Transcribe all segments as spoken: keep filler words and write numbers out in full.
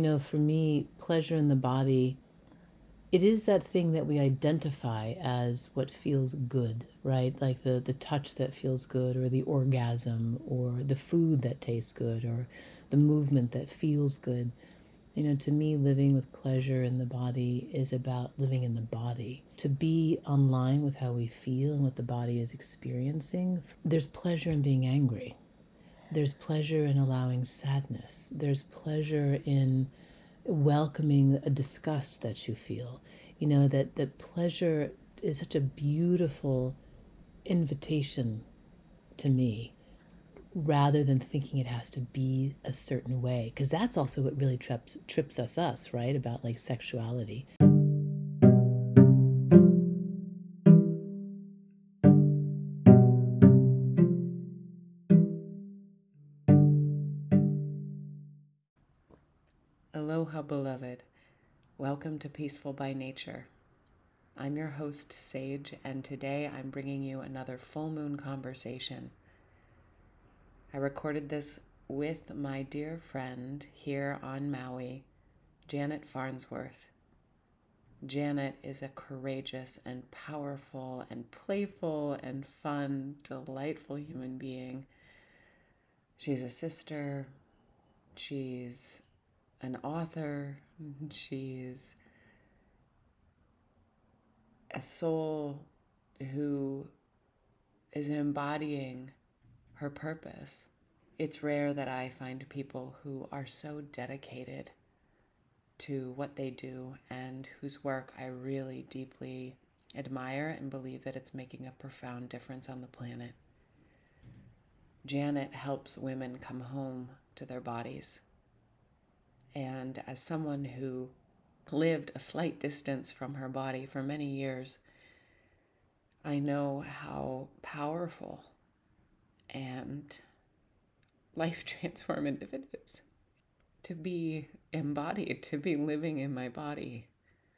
know, for me, pleasure in the body, it is that thing that we identify as what feels good, right? Like the the touch that feels good, or the orgasm, or the food that tastes good, or the movement that feels good. You know, to me, living with pleasure in the body is about living in the body. To be online with how we feel and what the body is experiencing, there's pleasure in being angry. There's pleasure in allowing sadness. There's pleasure in welcoming a disgust that you feel. You know, that, that pleasure is such a beautiful invitation to me, rather than thinking it has to be a certain way, because that's also what really trips trips us us right, about like sexuality. Aloha, beloved. Welcome to Peaceful by Nature. I'm your host, Sage, and today I'm bringing you another full moon conversation. I recorded this with my dear friend here on Maui, Janet Farnsworth. Janet is a courageous and powerful and playful and fun, delightful human being. She's a sister. She's an author. She's a soul who is embodying her purpose. It's rare that I find people who are so dedicated to what they do and whose work I really deeply admire and believe that it's making a profound difference on the planet. Janet helps women come home to their bodies. And as someone who lived a slight distance from her body for many years, I know how powerful and life transformative it is to be embodied, to be living in my body,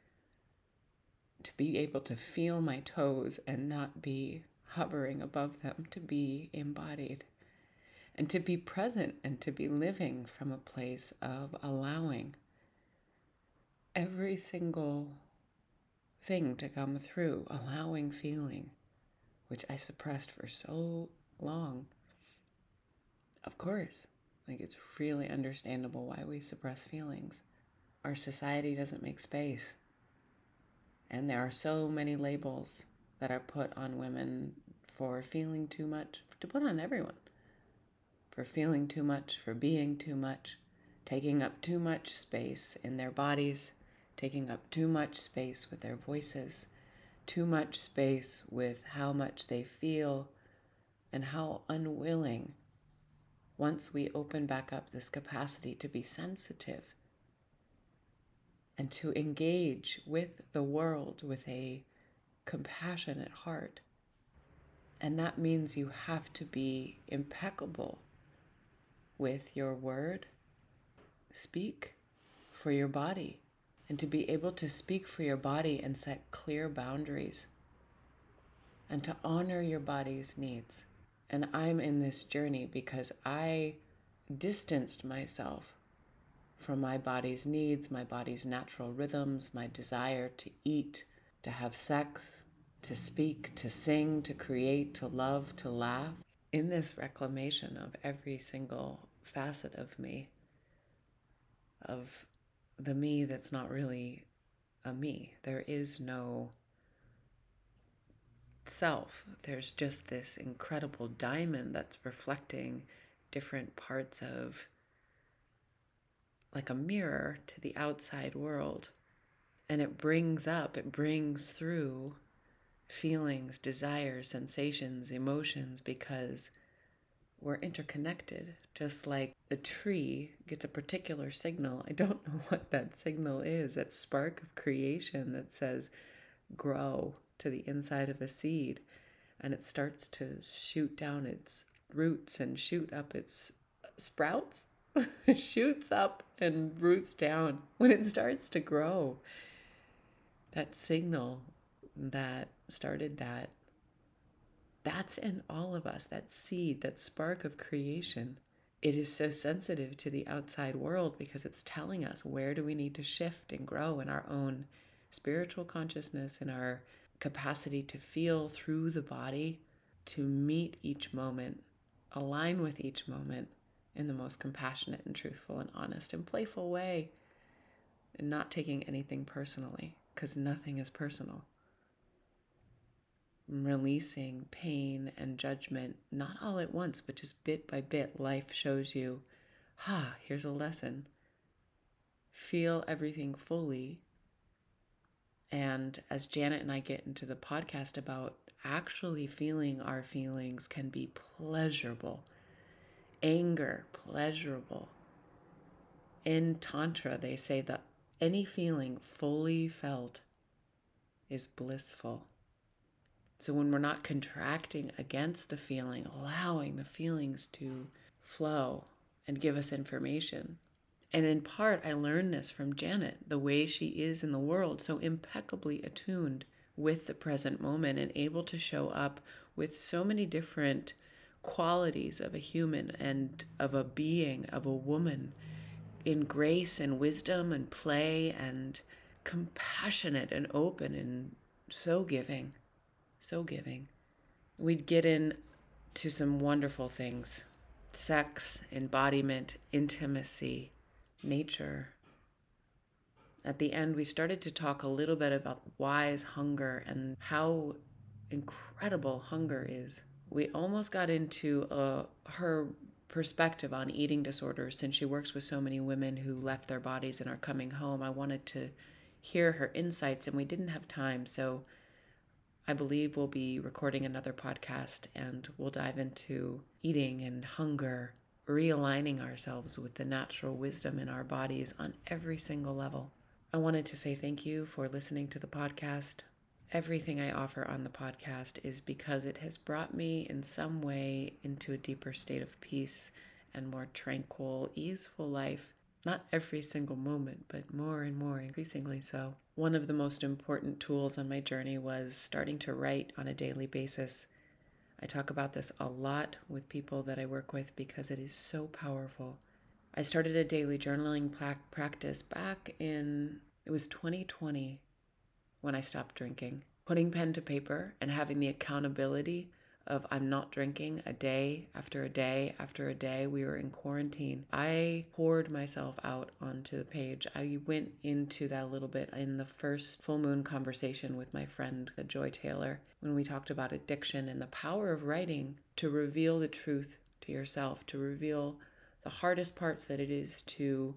to be able to feel my toes and not be hovering above them, to be embodied, and to be present and to be living from a place of allowing every single thing to come through, allowing feeling, which I suppressed for so long. Of course, like it's really understandable why we suppress feelings. Our society doesn't make space. And there are so many labels that are put on women for feeling too much, to put on everyone, for feeling too much, for being too much, taking up too much space in their bodies, taking up too much space with their voices, too much space with how much they feel, and how unwilling, once we open back up this capacity to be sensitive and to engage with the world with a compassionate heart. And that means you have to be impeccable with your word. Speak for your body. And to be able to speak for your body and set clear boundaries. And to honor your body's needs. And I'm in this journey because I distanced myself from my body's needs, my body's natural rhythms, my desire to eat, to have sex, to speak, to sing, to create, to love, to laugh. In this reclamation of every single facet of me, of the me that's not really a me. There is no self. There's just this incredible diamond that's reflecting different parts of, like a mirror to the outside world. And it brings up, it brings through feelings, desires, sensations, emotions, because we're interconnected. Just like the tree gets a particular signal. I don't know what that signal is, that spark of creation that says grow to the inside of a seed. And it starts to shoot down its roots and shoot up its sprouts. Shoots up and roots down when it starts to grow. That signal that started that, that's in all of us, that seed, that spark of creation. it is so sensitive to the outside world because it's telling us where do we need to shift and grow in our own spiritual consciousness and our capacity to feel through the body, to meet each moment, align with each moment in the most compassionate and truthful and honest and playful way, and not taking anything personally, because nothing is personal. Releasing pain and judgment, not all at once, but just bit by bit. Life shows you, ha, here's a lesson. Feel everything fully. And as Janet and I get into the podcast about actually feeling our feelings can be pleasurable. Anger, pleasurable. In Tantra, they say that any feeling fully felt is blissful. So when we're not contracting against the feeling, allowing the feelings to flow and give us information. And in part, I learned this from Janet, the way she is in the world, so impeccably attuned with the present moment and able to show up with so many different qualities of a human and of a being, of a woman, in grace and wisdom and play and compassionate and open and so giving. So giving. We'd get into some wonderful things. Sex, embodiment, intimacy, nature. At the end, we started to talk a little bit about wise hunger and how incredible hunger is. We almost got into uh, her perspective on eating disorders since she works with so many women who left their bodies and are coming home. I wanted to hear her insights and we didn't have time, so I believe we'll be recording another podcast and we'll dive into eating and hunger, realigning ourselves with the natural wisdom in our bodies on every single level. I wanted to say thank you for listening to the podcast. Everything I offer on the podcast is because it has brought me in some way into a deeper state of peace and more tranquil, easeful life. Not every single moment, but more and more increasingly so. One of the most important tools on my journey was starting to write on a daily basis. I talk about this a lot with people that I work with because it is so powerful. I started a daily journaling practice back in, it was twenty twenty when I stopped drinking. Putting pen to paper and having the accountability of I'm not drinking a day after a day after a day. We were in quarantine. I poured myself out onto the page. I went into that a little bit in the first full moon conversation with my friend, Joy Taylor, when we talked about addiction and the power of writing to reveal the truth to yourself, to reveal the hardest parts that it is to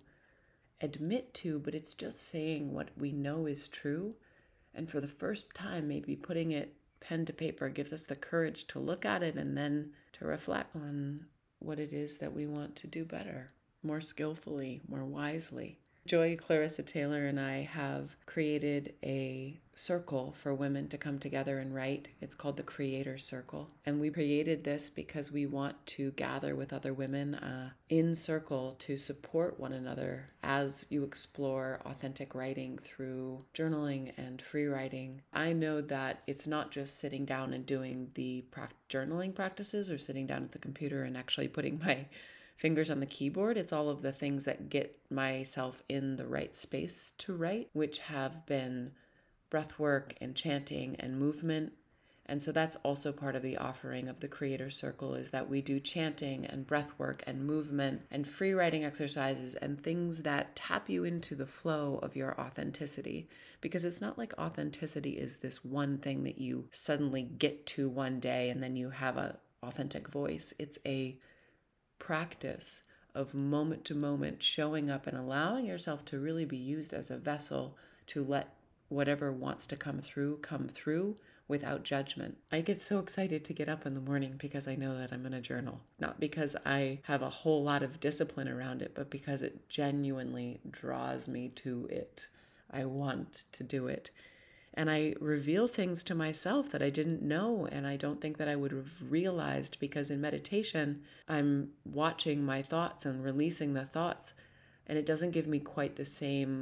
admit to, but it's just saying what we know is true. And for the first time, maybe putting it pen to paper gives us the courage to look at it and then to reflect on what it is that we want to do better, more skillfully, more wisely. Joy Clarissa Taylor and I have created a circle for women to come together and write. It's called the Creator Circle. And we created this because we want to gather with other women uh, in circle to support one another as you explore authentic writing through journaling and free writing. I know that it's not just sitting down and doing the pra- journaling practices or sitting down at the computer and actually putting my fingers on the keyboard. It's all of the things that get myself in the right space to write, which have been breath work and chanting and movement. And so that's also part of the offering of the Creator Circle, is that we do chanting and breath work and movement and free writing exercises and things that tap you into the flow of your authenticity. Because it's not like authenticity is this one thing that you suddenly get to one day and then you have a authentic voice. It's a practice of moment to moment showing up and allowing yourself to really be used as a vessel to let whatever wants to come through come through without judgment. I get so excited to get up in the morning because I know that I'm going to journal. Not because I have a whole lot of discipline around it, but because it genuinely draws me to it. I want to do it. And I reveal things to myself that I didn't know, and I don't think that I would have realized, because in meditation, I'm watching my thoughts and releasing the thoughts, and it doesn't give me quite the same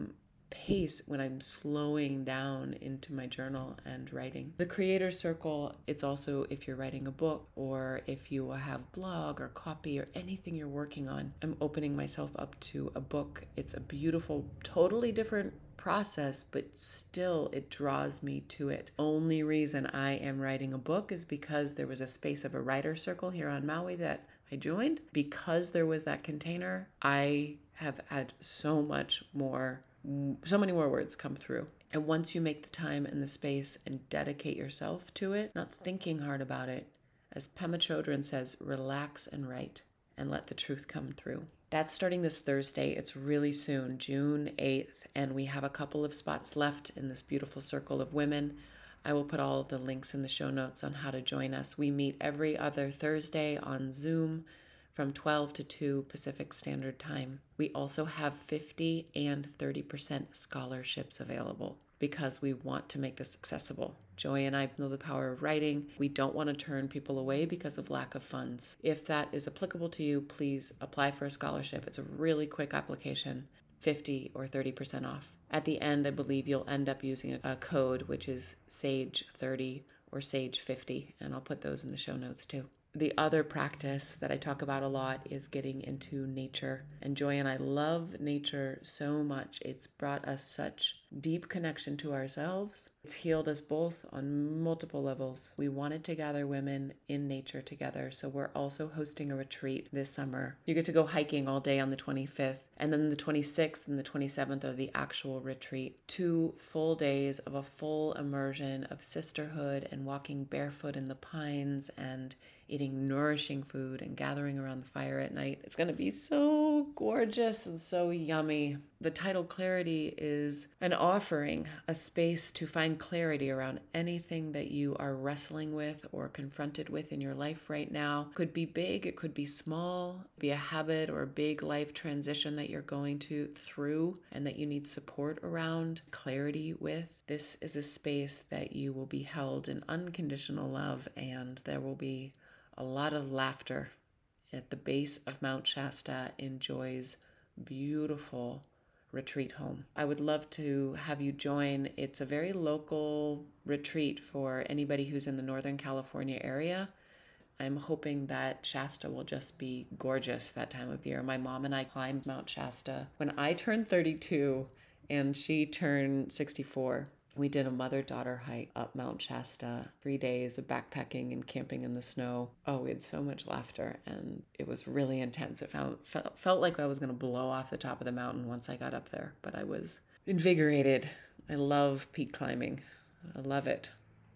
pace when I'm slowing down into my journal and writing. The creator circle, it's also if you're writing a book or if you have blog or copy or anything you're working on. I'm opening myself up to a book. It's a beautiful, totally different process, but still it draws me to it. Only reason I am writing a book is because there was a space of a writer circle here on Maui that I joined. Because there was that container, I have had so much more so many more words come through. And once you make the time and the space and dedicate yourself to it, not thinking hard about it, as Pema Chodron says, relax and write and let the truth come through. That's starting this Thursday. It's really soon, June eighth, and we have a couple of spots left in this beautiful circle of women. I will put all of the links in the show notes on how to join us. We meet every other Thursday on Zoom from twelve to two Pacific Standard Time. We also have fifty and thirty percent scholarships available because we want to make this accessible. Joy and I know the power of writing. We don't want to turn people away because of lack of funds. If that is applicable to you, please apply for a scholarship. It's a really quick application, fifty or thirty percent off. At the end, I believe you'll end up using a code, which is sage thirty or sage fifty, and I'll put those in the show notes too. The other practice that I talk about a lot is getting into nature. And Joy and I love nature so much. It's brought us such deep connection to ourselves. It's healed us both on multiple levels. We wanted to gather women in nature together, so we're also hosting a retreat this summer. You get to go hiking all day on the twenty-fifth, and then the twenty-sixth and the twenty-seventh are the actual retreat. Two full days of a full immersion of sisterhood and walking barefoot in the pines and eating nourishing food and gathering around the fire at night. It's going to be so gorgeous and so yummy. The title Clarity is an offering, a space to find clarity around anything that you are wrestling with or confronted with in your life right now. It could be big, it could be small, it could be a habit or a big life transition that you're going to through and that you need support around, clarity with. This is a space that you will be held in unconditional love, and there will be a lot of laughter at the base of Mount Shasta in Joy's beautiful retreat home. I would love to have you join. It's a very local retreat for anybody who's in the Northern California area. I'm hoping that Shasta will just be gorgeous that time of year. My mom and I climbed Mount Shasta when I turned thirty-two and she turned sixty-four. We did a mother-daughter hike up Mount Shasta, three days of backpacking and camping in the snow. Oh, we had so much laughter, and it was really intense. It felt, felt, felt like I was going to blow off the top of the mountain once I got up there, but I was invigorated. I love peak climbing. I love it.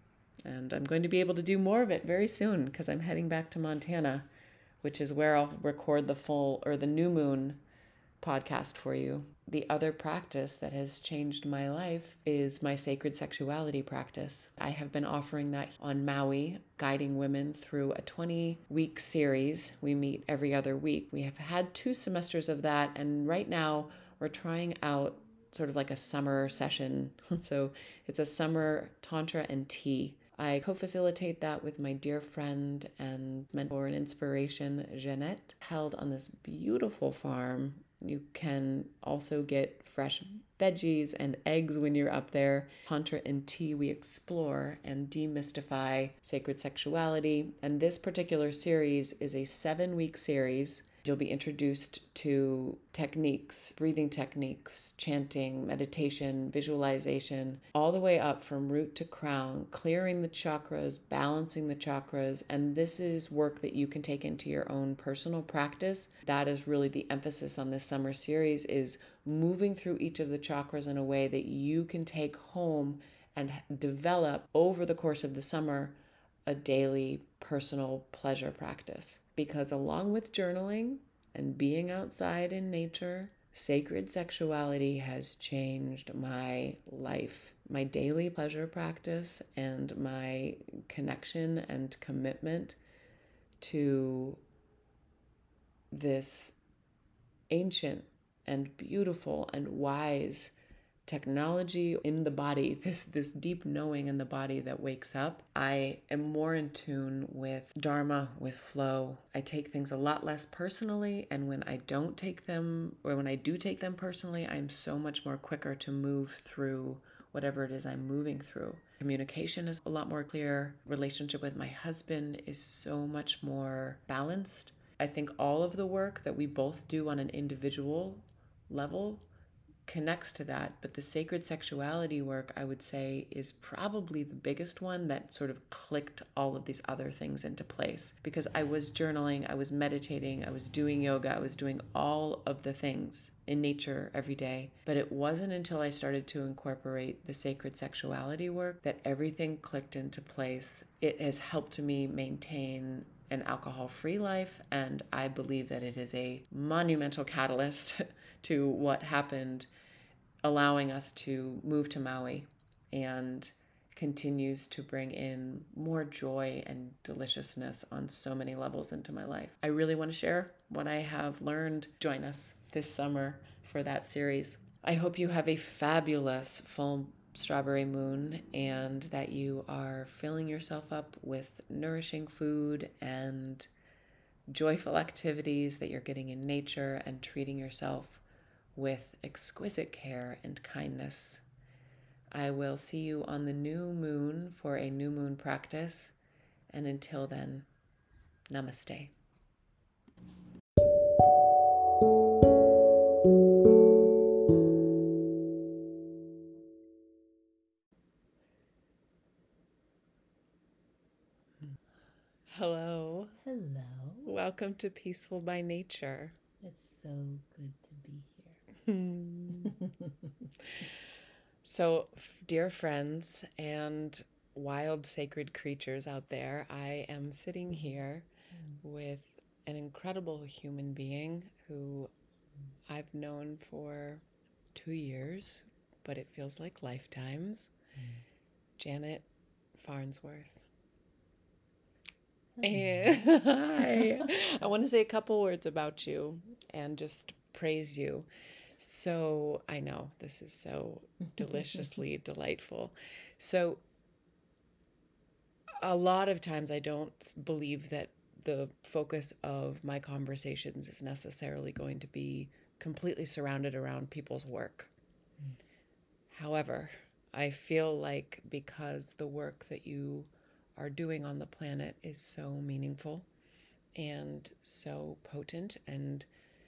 And I'm going to be able to do more of it very soon because I'm heading back to Montana, which is where I'll record the full, or the new moon podcast for you. The other practice that has changed my life is my sacred sexuality practice. I have been offering that on Maui, guiding women through a twenty-week series. We meet every other week. We have had two semesters of that, and right now we're trying out sort of like a summer session. So it's a summer tantra and tea. I co-facilitate that with my dear friend and mentor and inspiration, Jeanette, held on this beautiful farm. You can also get fresh veggies and eggs when you're up there. Tantra and tea, we explore and demystify sacred sexuality. And this particular series is a seven-week series. You'll be introduced to techniques, breathing techniques, chanting, meditation, visualization, all the way up from root to crown, clearing the chakras, balancing the chakras. And this is work that you can take into your own personal practice. That is really the emphasis on this summer series, is moving through each of the chakras in a way that you can take home and develop over the course of the summer a daily personal pleasure practice. Because along with journaling and being outside in nature, sacred sexuality has changed my life, my daily pleasure practice, and my connection and commitment to this ancient and beautiful and wise technology in the body, this this deep knowing in the body that wakes up, I am more in tune with dharma, with flow. I take things a lot less personally, and when I don't take them, or when I do take them personally, I'm so much more quicker to move through whatever it is I'm moving through. Communication is a lot more clear. Relationship with my husband is so much more balanced. I think all of the work that we both do on an individual level connects to that, but the sacred sexuality work, I would say, is probably the biggest one that sort of clicked all of these other things into place, because I was journaling, I was meditating, I was doing yoga, I was doing all of the things in nature every day, but it wasn't until I started to incorporate the sacred sexuality work that everything clicked into place. It has helped me maintain an alcohol-free life, and I believe that it is a monumental catalyst to what happened, allowing us to move to Maui, and continues to bring in more joy and deliciousness on so many levels into my life. I really want to share what I have learned. Join us this summer for that series. I hope you have a fabulous full strawberry moon, and that you are filling yourself up with nourishing food and joyful activities, that you're getting in nature and treating yourself with exquisite care and kindness. I will see you on the new moon for a new moon practice, and until then, namaste. Hello. Hello. Welcome to Peaceful by Nature. It's so good to be here. So, dear friends and wild sacred creatures out there, I am sitting here mm. with an incredible human being who mm. I've known for two years, but it feels like lifetimes. Mm. Janet Farnsworth. And hi. I want to say a couple words about you and just praise you. So I know this is so deliciously delightful. So a lot of times I don't believe that the focus of my conversations is necessarily going to be completely surrounded around people's work. Mm. However, I feel like because the work that you are doing on the planet is so meaningful and so potent, and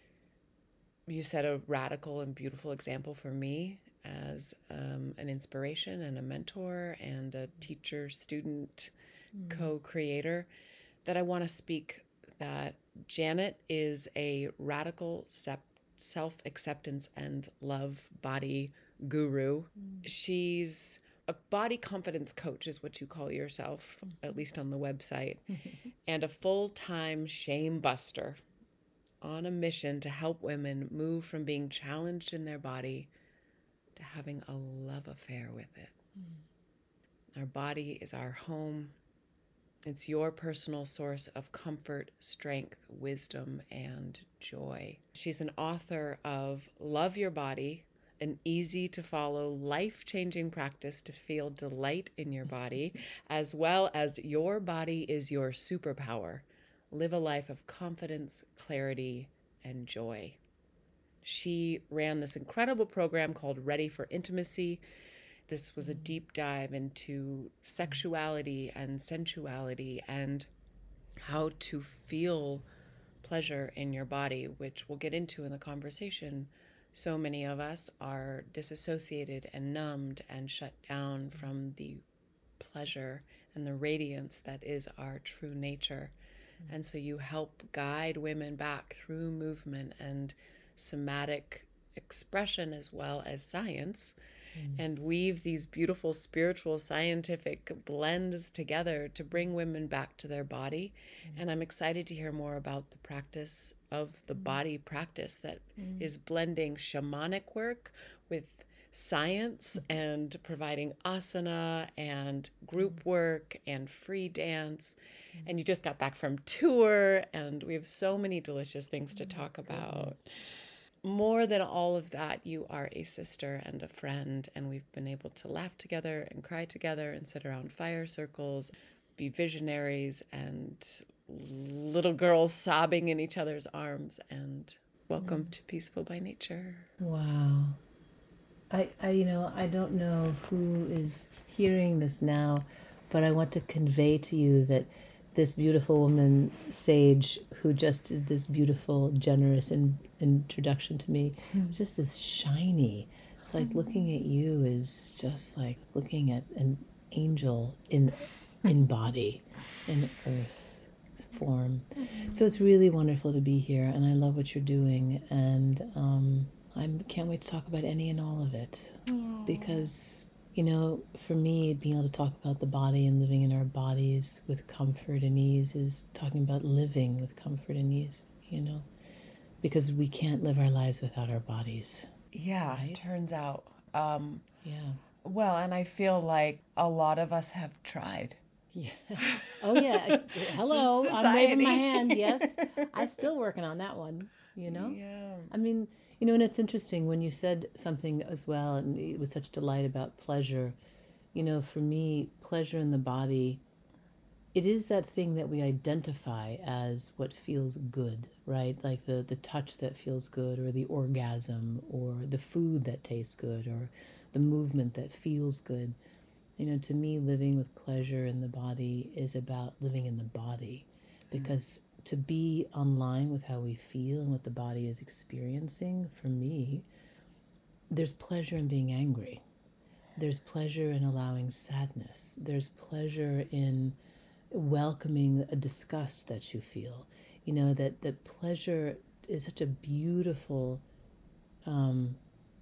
you set a radical and beautiful example for me as um, an inspiration and a mentor and a teacher-student mm. co-creator, that I want to speak that Janet is a radical self-acceptance and love body guru. Mm. She's a body confidence coach is what you call yourself, mm-hmm. at least on the website, and a full-time shame buster on a mission to help women move from being challenged in their body to having a love affair with it. Mm. Our body is our home. It's your personal source of comfort, strength, wisdom, and joy. She's an author of Love Your Body, an easy-to-follow, life-changing practice to feel delight in your body, as well as Your Body is Your Superpower. Live a life of confidence, clarity, and joy. She ran this incredible program called Ready for Intimacy. This was a deep dive into sexuality and sensuality and how to feel pleasure in your body, which we'll get into in the conversation. So many of us are disassociated and numbed and shut down from the pleasure and the radiance that is our true nature. Mm-hmm. And so you help guide women back through movement and somatic expression as well as science, mm-hmm. and weave these beautiful spiritual scientific blends together to bring women back to their body. Mm-hmm. And I'm excited to hear more about the practice of the body practice that mm. is blending shamanic work with science mm. and providing asana and group mm. work and free dance. Mm. And you just got back from tour, and we have so many delicious things to talk about. more than all of that, you are a sister and a friend, and we've been able to laugh together and cry together and sit around fire circles, be visionaries and little girls sobbing in each other's arms. And welcome to Peaceful by Nature. Wow. I, I, you know, I don't know who is hearing this now, but I want to convey to you that this beautiful woman, Sage, who just did this beautiful, generous in, introduction to me, it's just this shiny. It's like looking at you is just like looking at an angel in, in body, in earth form. So it's really wonderful to be here, and I love what you're doing, and um, I can't wait to talk about any and all of it. Aww. Because, you know, for me, being able to talk about the body and living in our bodies with comfort and ease is talking about living with comfort and ease, you know, because we can't live our lives without our bodies. Yeah, right? Turns out. Um, yeah. Well, and I feel like a lot of us have tried. Yeah. Oh, yeah. Hello. I'm waving my hand. Yes. I'm still working on that one, you know? Yeah. I mean, you know, and it's interesting when you said something as well, and with such delight about pleasure, you know, for me, pleasure in the body, it is that thing that we identify as what feels good, right? Like the, the touch that feels good, or the orgasm, or the food that tastes good, or the movement that feels good. You know, to me, living with pleasure in the body is about living in the body, because mm. to be online with how we feel and what the body is experiencing, for me, there's pleasure in being angry. There's pleasure in allowing sadness. There's pleasure in welcoming a disgust that you feel. You know, that, that pleasure is such a beautiful um,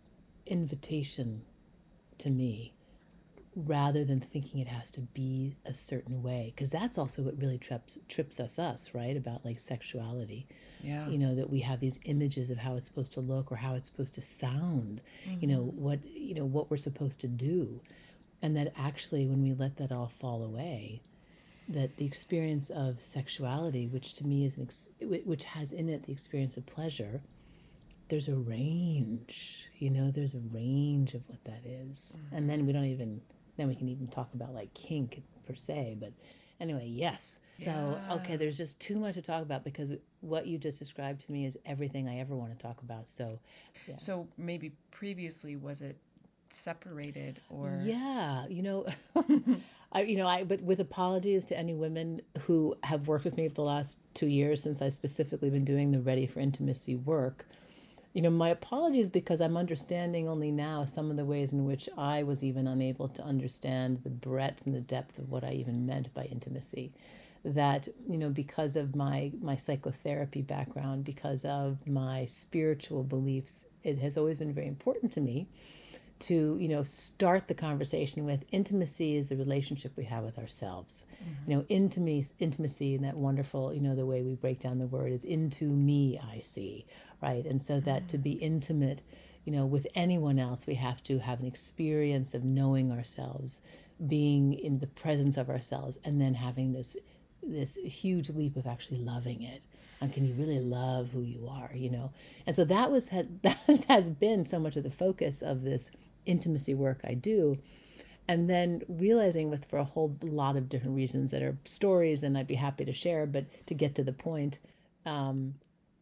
invitation to me, rather than thinking it has to be a certain way, because that's also what really trips trips us us right about like sexuality. Yeah. You know, that we have these images of how it's supposed to look or how it's supposed to sound. Mm-hmm. you know what you know what we're supposed to do, and that actually when we let that all fall away, that the experience of sexuality, which to me is an ex- which has in it the experience of pleasure, there's a range, you know, there's a range of what that is. Mm-hmm. And then we don't even then we can even talk about like kink per se, but anyway, yes. Yeah. So, okay, there's just too much to talk about, because what you just described to me is everything I ever want to talk about. So, yeah. So maybe previously, was it separated or? Yeah, you know, I, you know, I, but with apologies to any women who have worked with me for the last two years since I've specifically been doing the Ready for Intimacy work. You know, my apologies, because I'm understanding only now some of the ways in which I was even unable to understand the breadth and the depth of what I even meant by intimacy. That, you know, because of my, my psychotherapy background, because of my spiritual beliefs, it has always been very important to me to, you know, start the conversation with intimacy is the relationship we have with ourselves. Mm-hmm. You know, intimacy, intimacy, and that wonderful, you know, the way we break down the word is into me I see, right? And so that mm-hmm. to be intimate, you know, with anyone else, we have to have an experience of knowing ourselves, being in the presence of ourselves, and then having this this huge leap of actually loving it. And can you really love who you are, you know? And so that was that has been so much of the focus of this intimacy work I do. And then realizing, with for a whole lot of different reasons that are stories, and I'd be happy to share, but to get to the point, um,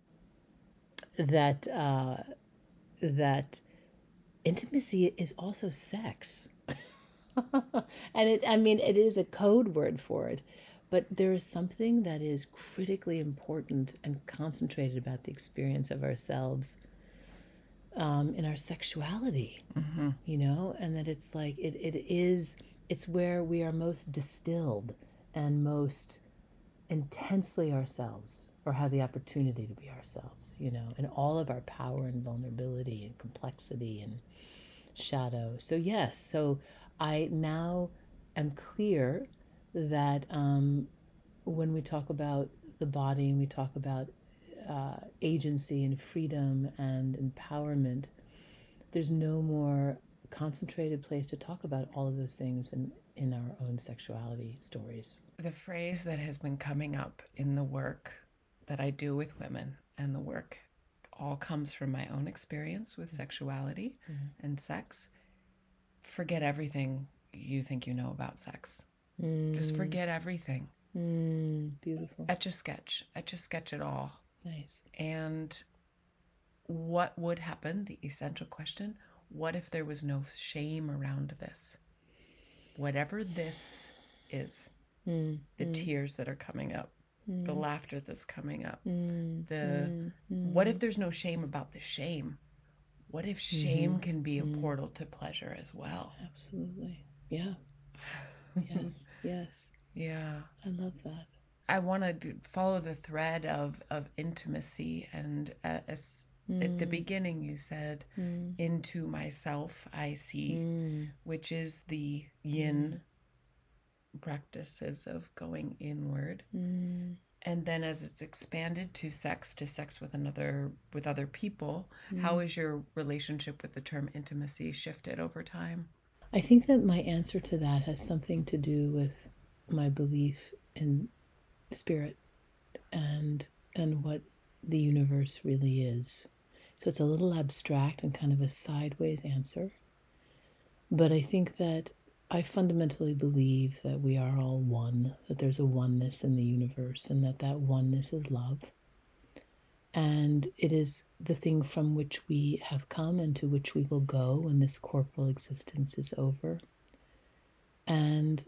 that uh, that intimacy is also sex. And it, I mean, it is a code word for it. But there is something that is critically important and concentrated about the experience of ourselves um, in our sexuality, mm-hmm. you know, and that it's like, it, it is, it's where we are most distilled and most intensely ourselves, or have the opportunity to be ourselves, you know, and all of our power and vulnerability and complexity and shadow. So yes, so I now am clear that um, when we talk about the body and we talk about uh, agency and freedom and empowerment, there's no more concentrated place to talk about all of those things in, in our own sexuality stories. The phrase that has been coming up in the work that I do with women, and the work all comes from my own experience with sexuality Mm-hmm. and sex. Forget everything you think you know about sex. Mm. Just forget everything. Mm. Beautiful. Etch a sketch. Etch a sketch it all. Nice. And what would happen? The essential question: what if there was no shame around this? Whatever this is, Mm. the Mm. tears that are coming up, Mm. the laughter that's coming up, Mm. the Mm. Mm. what if there's no shame about the shame? What if shame mm-hmm. can be a mm. portal to pleasure as well? Absolutely. Yeah. Yes. Yes. Yeah. I love that. I want to follow the thread of, of intimacy. And uh, as, mm. at the beginning, you said, mm. into myself I see, mm. which is the yin mm. practices of going inward. Mm. And then as it's expanded to sex, to sex with another, with other people, mm. how has your relationship with the term intimacy shifted over time? I think that my answer to that has something to do with my belief in spirit and and what the universe really is. So it's a little abstract and kind of a sideways answer. But I think that I fundamentally believe that we are all one, that there's a oneness in the universe, and that that oneness is love. And it is the thing from which we have come and to which we will go when this corporal existence is over. And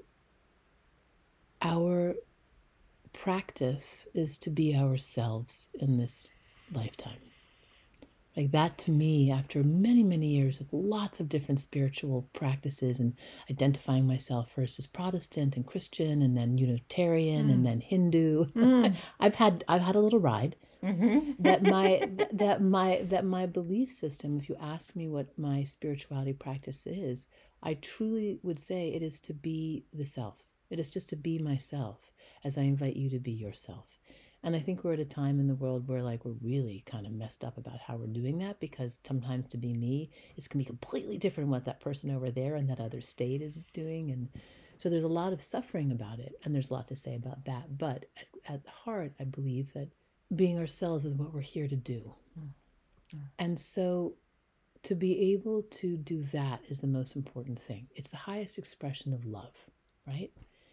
our practice is to be ourselves in this lifetime. Like that, to me, after many, many years of lots of different spiritual practices and identifying myself first as Protestant and Christian and then Unitarian mm. and then Hindu, mm. I've had I've had a little ride. Mm-hmm. that my that my that my belief system, if you ask me what my spirituality practice is, I truly would say it is to be the self. It is just to be myself as I invite you to be yourself. And I think we're at a time in the world where like we're really kind of messed up about how we're doing that, because sometimes to be me is going to be completely different what that person over there in that other state is doing. And so there's a lot of suffering about it, and there's a lot to say about that. But at, at heart, I believe that being ourselves is what we're here to do. Mm. Mm. And so to be able to do that is the most important thing. It's the highest expression of love, right?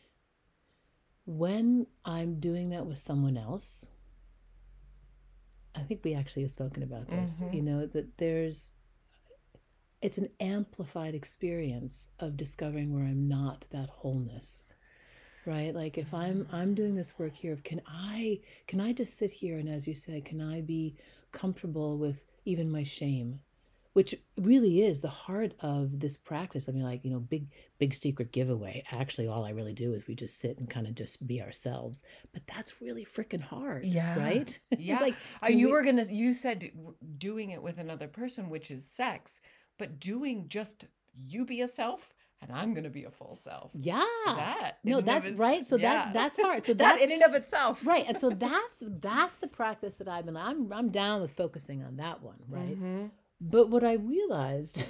When I'm doing that with someone else, I think we actually have spoken about this, mm-hmm. you know, that there's, it's an amplified experience of discovering where I'm not that wholeness, right? Like if I'm, I'm doing this work here, can I, can I just sit here and, as you said, can I be comfortable with even my shame? Which really is the heart of this practice. I mean, like, you know, big, big secret giveaway. Actually, all I really do is we just sit and kind of just be ourselves. But that's really freaking hard. Yeah. Right? Yeah. like, uh, you we... were going to, you said doing it with another person, which is sex, but doing just you be a self and I'm going to be a full self. Yeah. That. No, that's its... right. So yeah. that that's hard. So that that's in and of itself. Right. And so that's, that's the practice that I've been, I'm, I'm down with focusing on that one. Right. Mm-hmm. But what I realized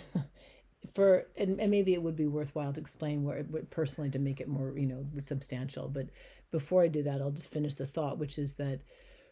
for, and, and maybe it would be worthwhile to explain where, what personally to make it more, you know, substantial. But before I do that, I'll just finish the thought, which is that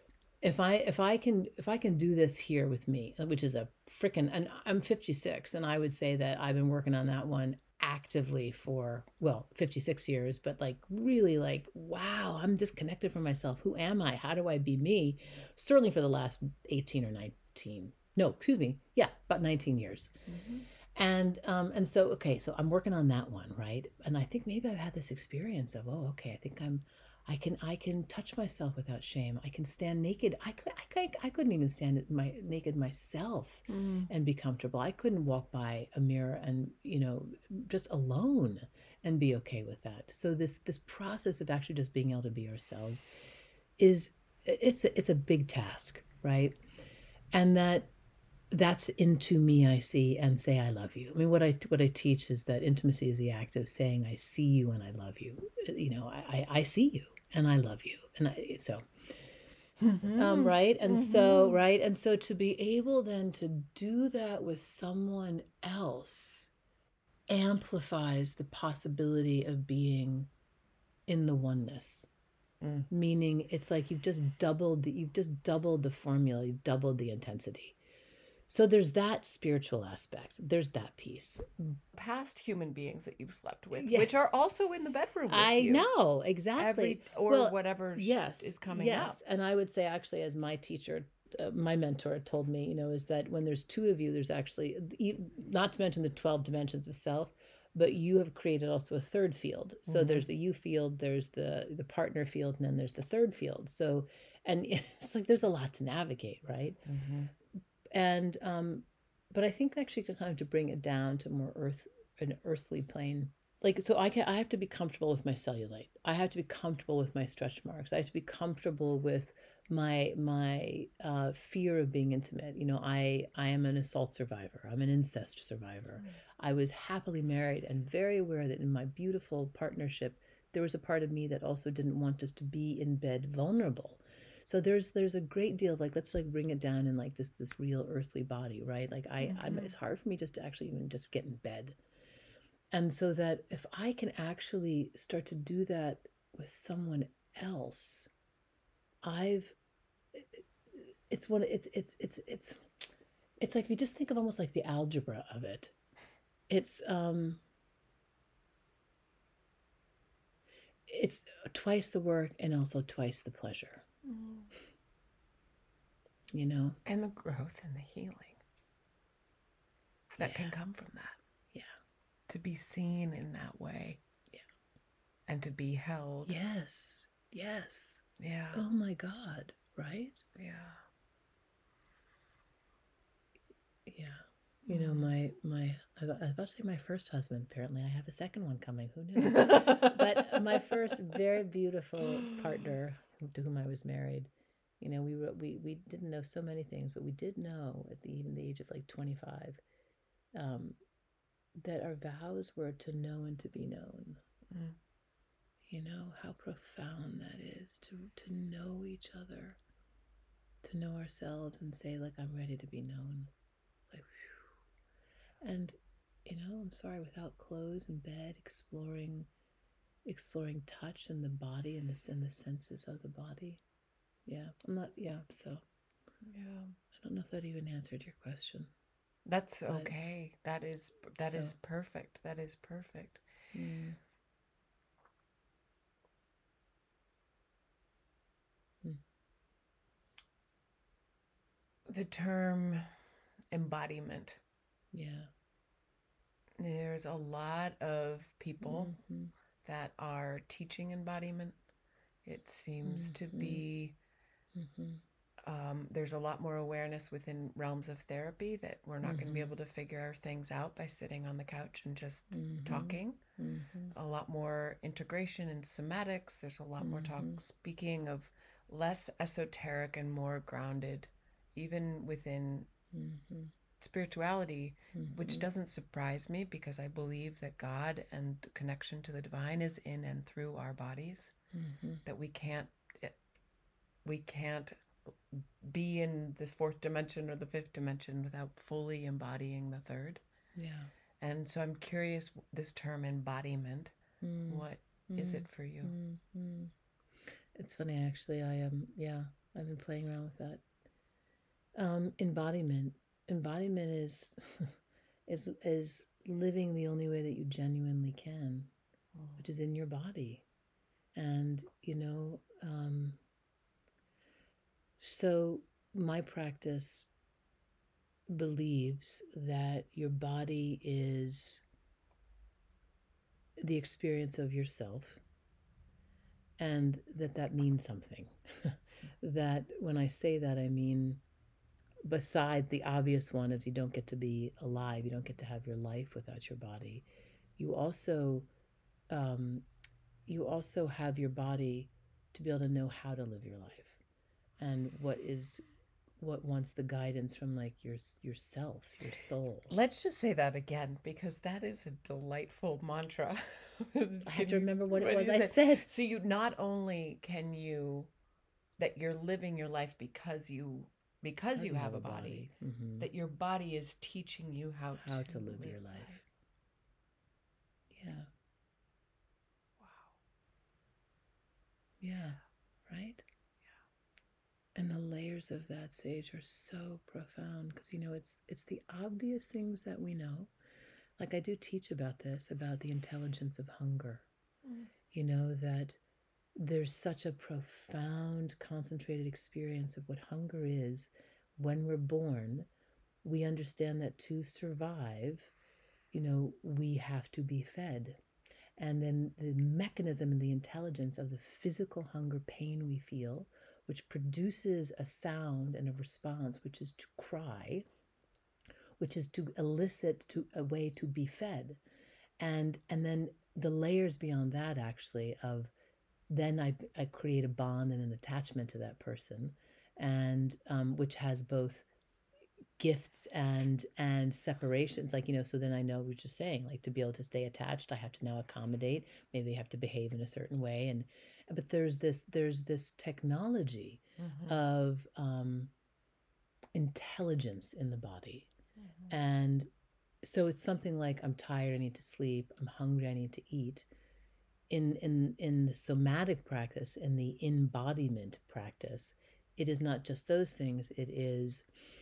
if I, if I can, if I can do this here with me, which is a freaking, and I'm fifty-six, and I would say that I've been working on that one actively for, well, fifty-six years, but like really like, wow, I'm disconnected from myself. Who am I? How do I be me? Certainly for the last eighteen or nineteen. No, excuse me. Yeah, about nineteen years. Mm-hmm. And um, and so, okay, so I'm working on that one, right? And I think maybe I've had this experience of, oh, okay, I think I'm, I can, I can touch myself without shame. I can stand naked. I could, I, could, I couldn't even stand my naked myself mm. and be comfortable. I couldn't walk by a mirror and, you know, just alone and be okay with that. So this, this process of actually just being able to be ourselves is, it's a, it's a big task, right? And that, that's into me I see and say I love you. I mean, what I what I teach is that intimacy is the act of saying I see you and I love you. You know, I I see you and I love you, and I so mm-hmm. um right and mm-hmm. so right and so to be able then to do that with someone else amplifies the possibility of being in the oneness. Mm. Meaning it's like you've just doubled the, you've just doubled the formula, you've doubled the intensity. So there's that spiritual aspect. There's that piece. Past human beings that you've slept with, Yeah. which are also in the bedroom with I you. know, exactly. Every, or well, whatever yes, is coming yes. up. And I would say, actually, as my teacher, uh, my mentor told me, you know, is that when there's two of you, there's actually, not to mention the twelve dimensions of self, but you have created also a third field. So Mhm. there's the you field, there's the the partner field, and then there's the third field. So, and it's like there's a lot to navigate, right? Mm-hmm. And um, but I think actually to kind of to bring it down to more earth, an earthly plane. Like, so I can, I have to be comfortable with my cellulite. I have to be comfortable with my stretch marks. I have to be comfortable with my my uh, fear of being intimate. You know, I I am an assault survivor. I'm an incest survivor. Mm. I was happily married and very aware that in my beautiful partnership, there was a part of me that also didn't want us to be in bed vulnerable. So there's there's a great deal of like, let's like bring it down in like just this real earthly body, right? Like I, mm-hmm. I'm, it's hard for me just to actually even just get in bed. And so that if I can actually start to do that with someone else, I've, it's one, it's, it's, it's, it's, it's like, if you just think of almost like the algebra of it, it's, um, it's twice the work and also twice the pleasure. Mm. You know? And the growth and the healing that yeah. can come from that. Yeah. To be seen in that way. Yeah. And to be held. Yes. Yes. Yeah. Oh my God. Right? Yeah. Yeah. You know, my, my, I was about to say my first husband, apparently I have a second one coming, who knew? But my first very beautiful partner to whom I was married, you know, we were, we, we didn't know so many things, but we did know at the, even the age of like twenty-five, um, that our vows were to know and to be known. Mm. You know, how profound that is, to, to know each other, to know ourselves and say, like, I'm ready to be known. It's like, whew. And, you know, I'm sorry, without clothes in bed, exploring, exploring touch and the body and the, and the senses of the body. Yeah, I'm not, yeah, so. Yeah. I don't know if that even answered your question. That's okay. But, that is, that so. is perfect. That is perfect. Mm. The term embodiment. Yeah. There's a lot of people mm-hmm. that are teaching embodiment. It seems mm-hmm. to be, mm-hmm. um, there's a lot more awareness within realms of therapy that we're not mm-hmm. going to be able to figure things out by sitting on the couch and just mm-hmm. talking. Mm-hmm. A lot more integration in somatics. There's a lot mm-hmm. more talk, speaking of less esoteric and more grounded, even within mm-hmm. spirituality, mm-hmm. which doesn't surprise me because I believe that God and connection to the divine is in and through our bodies, mm-hmm. that we can't, we can't be in this fourth dimension or the fifth dimension without fully embodying the third. Yeah. And so I'm curious, this term embodiment, mm. what mm. is it for you? Mm-hmm. It's funny, actually. I am, um, yeah, I've been playing around with that. Um, embodiment. Embodiment is, is, is living the only way that you genuinely can, oh. which is in your body. And, you know, um, so my practice believes that your body is the experience of yourself, and that that means something. That when I say that, I mean, besides the obvious one, if you don't get to be alive, you don't get to have your life without your body, you also um, you also have your body to be able to know how to live your life, and what is what wants the guidance from like your yourself, your soul. Let's just say that again, because that is a delightful mantra. I have to remember what it was I said. So you not only can you, that you're living your life because you because you have, have a body, body. Mm-hmm. that your body is teaching you how, how to, to live, live your life. life. Yeah. Wow. Yeah. right? And the layers of that, Sage, are so profound because, you know, it's it's the obvious things that we know. Like I do teach about this, about the intelligence of hunger. Mm. You know, that there's such a profound, concentrated experience of what hunger is when we're born. We understand that to survive, you know, we have to be fed. And then the mechanism and the intelligence of the physical hunger pain we feel, which produces a sound and a response, which is to cry, which is to elicit to a way to be fed. And and then the layers beyond that, actually, of then I, I create a bond and an attachment to that person, and um, which has both gifts and and separations, like, you know, so then I know, we're just saying, like, to be able to stay attached, I have to now accommodate, maybe I have to behave in a certain way, and but there's this there's this technology mm-hmm. of um intelligence in the body, mm-hmm. and so it's something like, I'm tired, I need to sleep, I'm hungry, I need to eat. In in in the somatic practice, in the embodiment practice, it is not just those things. It is,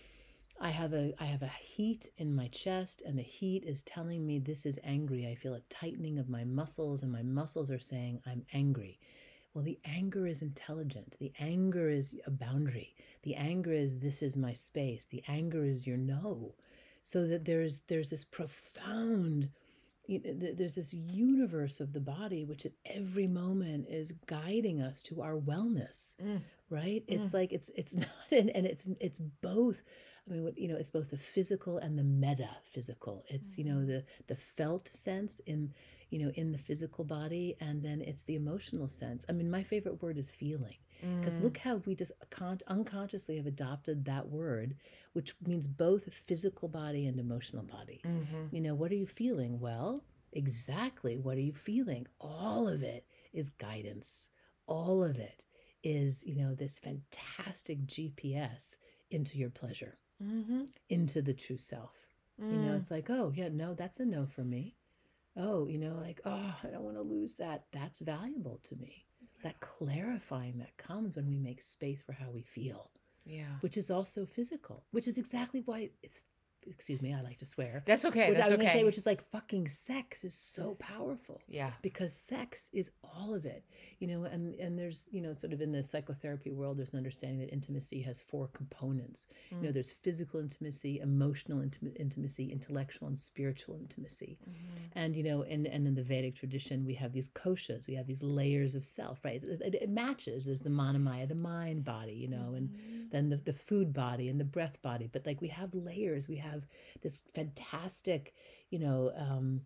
I have a I have a heat in my chest, and the heat is telling me this is angry. I feel a tightening of my muscles, and my muscles are saying I'm angry. Well, the anger is intelligent. The anger is a boundary. The anger is, this is my space. The anger is your no. So that there's there's this profound, there's this universe of the body which at every moment is guiding us to our wellness, mm. right? Mm. It's like, it's it's not, and, and it's it's both. I mean, what, you know, it's both the physical and the metaphysical. It's, mm-hmm. you know, the the felt sense in, you know, in the physical body, and then it's the emotional sense. I mean, my favorite word is feeling, because mm. look how we just con- unconsciously have adopted that word, which means both physical body and emotional body. Mm-hmm. You know, what are you feeling? Well, exactly. What are you feeling? All of it is guidance. All of it is, you know, this fantastic G P S into your pleasure, mm-hmm. into the true self. Mm. You know, it's like, oh, yeah, no, that's a no for me. Oh, you know, like, oh, I don't want to lose that. That's valuable to me. That clarifying that comes when we make space for how we feel. Yeah. Which is also physical, which is exactly why it's, excuse me, I like to swear. That's okay. Which That's I was okay. going to say, which is like, fucking sex is so powerful. Yeah. Because sex is all of it, you know, and, and there's, you know, sort of in the psychotherapy world, there's an understanding that intimacy has four components. Mm. You know, there's physical intimacy, emotional intim- intimacy, intellectual and spiritual intimacy. Mm-hmm. And, you know, and, and in the Vedic tradition, we have these koshas, we have these layers of self, right? It, it, it matches. There's the Manomaya, the mind body, you know, mm-hmm. and then the, the food body and the breath body. But like, we have layers, we have this fantastic, you know, um,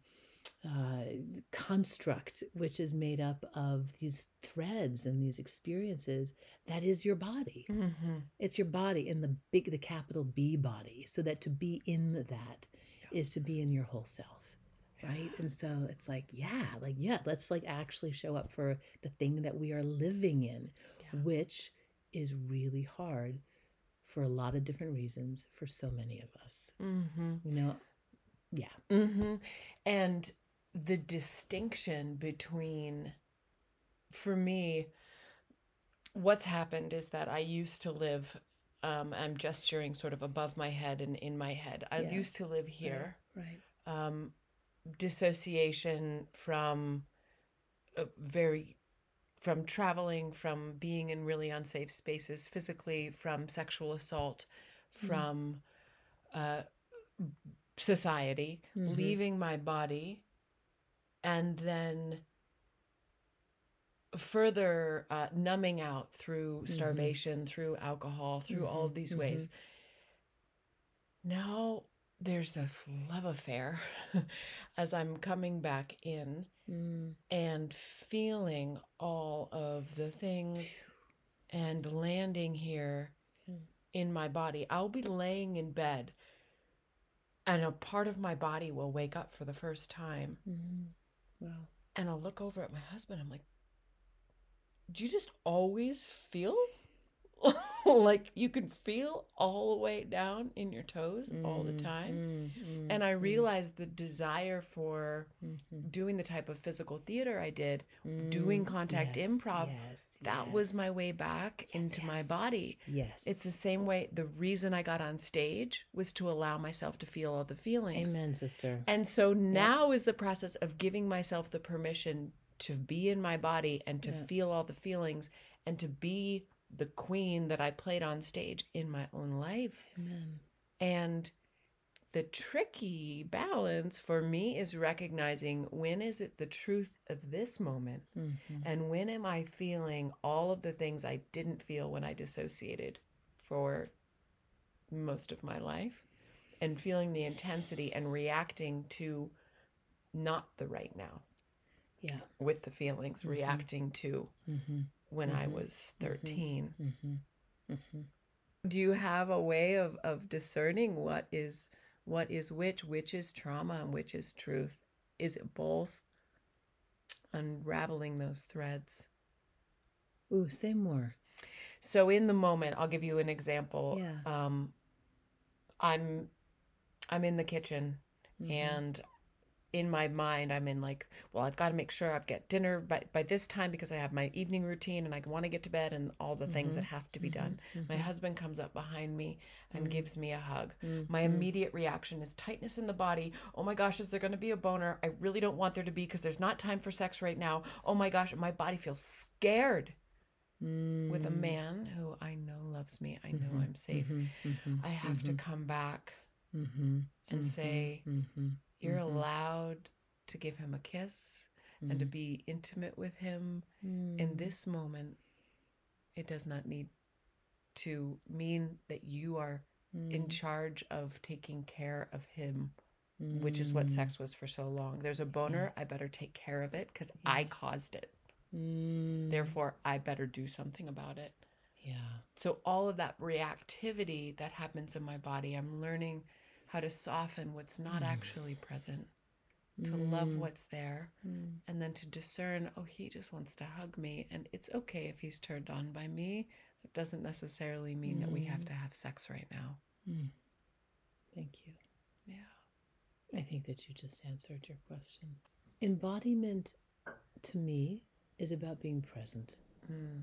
uh, construct, which is made up of these threads and these experiences. That is your body. Mm-hmm. It's your body in the big, the capital B body. So that to be in that yeah. is to be in your whole self. Right. And so it's like, yeah, like, yeah, let's like actually show up for the thing that we are living in, yeah. which is really hard for a lot of different reasons for so many of us. Mm-hmm. You know, yeah. Mm-hmm. And the distinction between, for me, what's happened is that I used to live, um, I'm gesturing sort of above my head and in my head. I yeah. used to live here. Right. right. Um, dissociation from a very, from traveling, from being in really unsafe spaces physically, from sexual assault, from mm. uh, society, mm-hmm. leaving my body, and then further uh, numbing out through starvation, mm-hmm. through alcohol, through mm-hmm. all of these mm-hmm. ways. Now there's a love affair as I'm coming back in mm. and feeling all of the things and landing here mm. in my body. I'll be laying in bed and a part of my body will wake up for the first time. Mm-hmm. Wow. And I'll look over at my husband. I'm like, do you just always feel like you can feel all the way down in your toes Mm, all the time. mm, mm, And I mm, realized the desire for mhm, doing the type of physical theater I did, doing mm. contact Yes, improv, yes, that was my yes, way back yes, into my yes, body. It's yes. the same way the reason I got on stage was to allow myself to feel all the feelings. Amen, sister. And so Yep. now is the process of giving myself the permission to be in my body and to Yeah. feel all the feelings and to be the queen that I played on stage in my own life. Amen. And the tricky balance for me is recognizing when is it the truth of this moment, Mhm. and when am I feeling all of the things I didn't feel when I dissociated for most of my life, and feeling the intensity and reacting to not the right now Yeah. with the feelings, Mhm. reacting to Mhm. when I Mhm. was thirteen. Mhm. Mhm. Do you have a way of, of discerning what is what is which, which is trauma and which is truth? Is it both? Unraveling those threads. Ooh, say more. So in the moment, I'll give you an example. Yeah. Um, I'm I'm in the kitchen, Mhm. and in my mind I'm in like, well, I've got to make sure I've got dinner by, by this time because I have my evening routine and I want to get to bed and all the things that have to be done. My husband comes up behind me and gives me a hug. My immediate reaction is tightness in the body. Oh my gosh, is there going to be a boner? I really don't want there to be because there's not time for sex right now. Oh my gosh, my body feels scared Mm. with a man who I know loves me. I know I'm safe. I have to come back and say, you're allowed to give him a kiss and to be intimate with him in this moment. It does not need to mean that you are in charge of taking care of him, which is what sex was for so long. There's a boner, I better take care of it because I caused it. Mm. Therefore, I better do something about it. Yeah. So all of that reactivity that happens in my body, I'm learning how to soften what's not actually present, to love what's there, and then to discern, oh, he just wants to hug me, and it's okay if he's turned on by me. It doesn't necessarily mean that we have to have sex right now. Mm. Thank you. Yeah. I think that you just answered your question. Embodiment, to me, is about being present. Mm.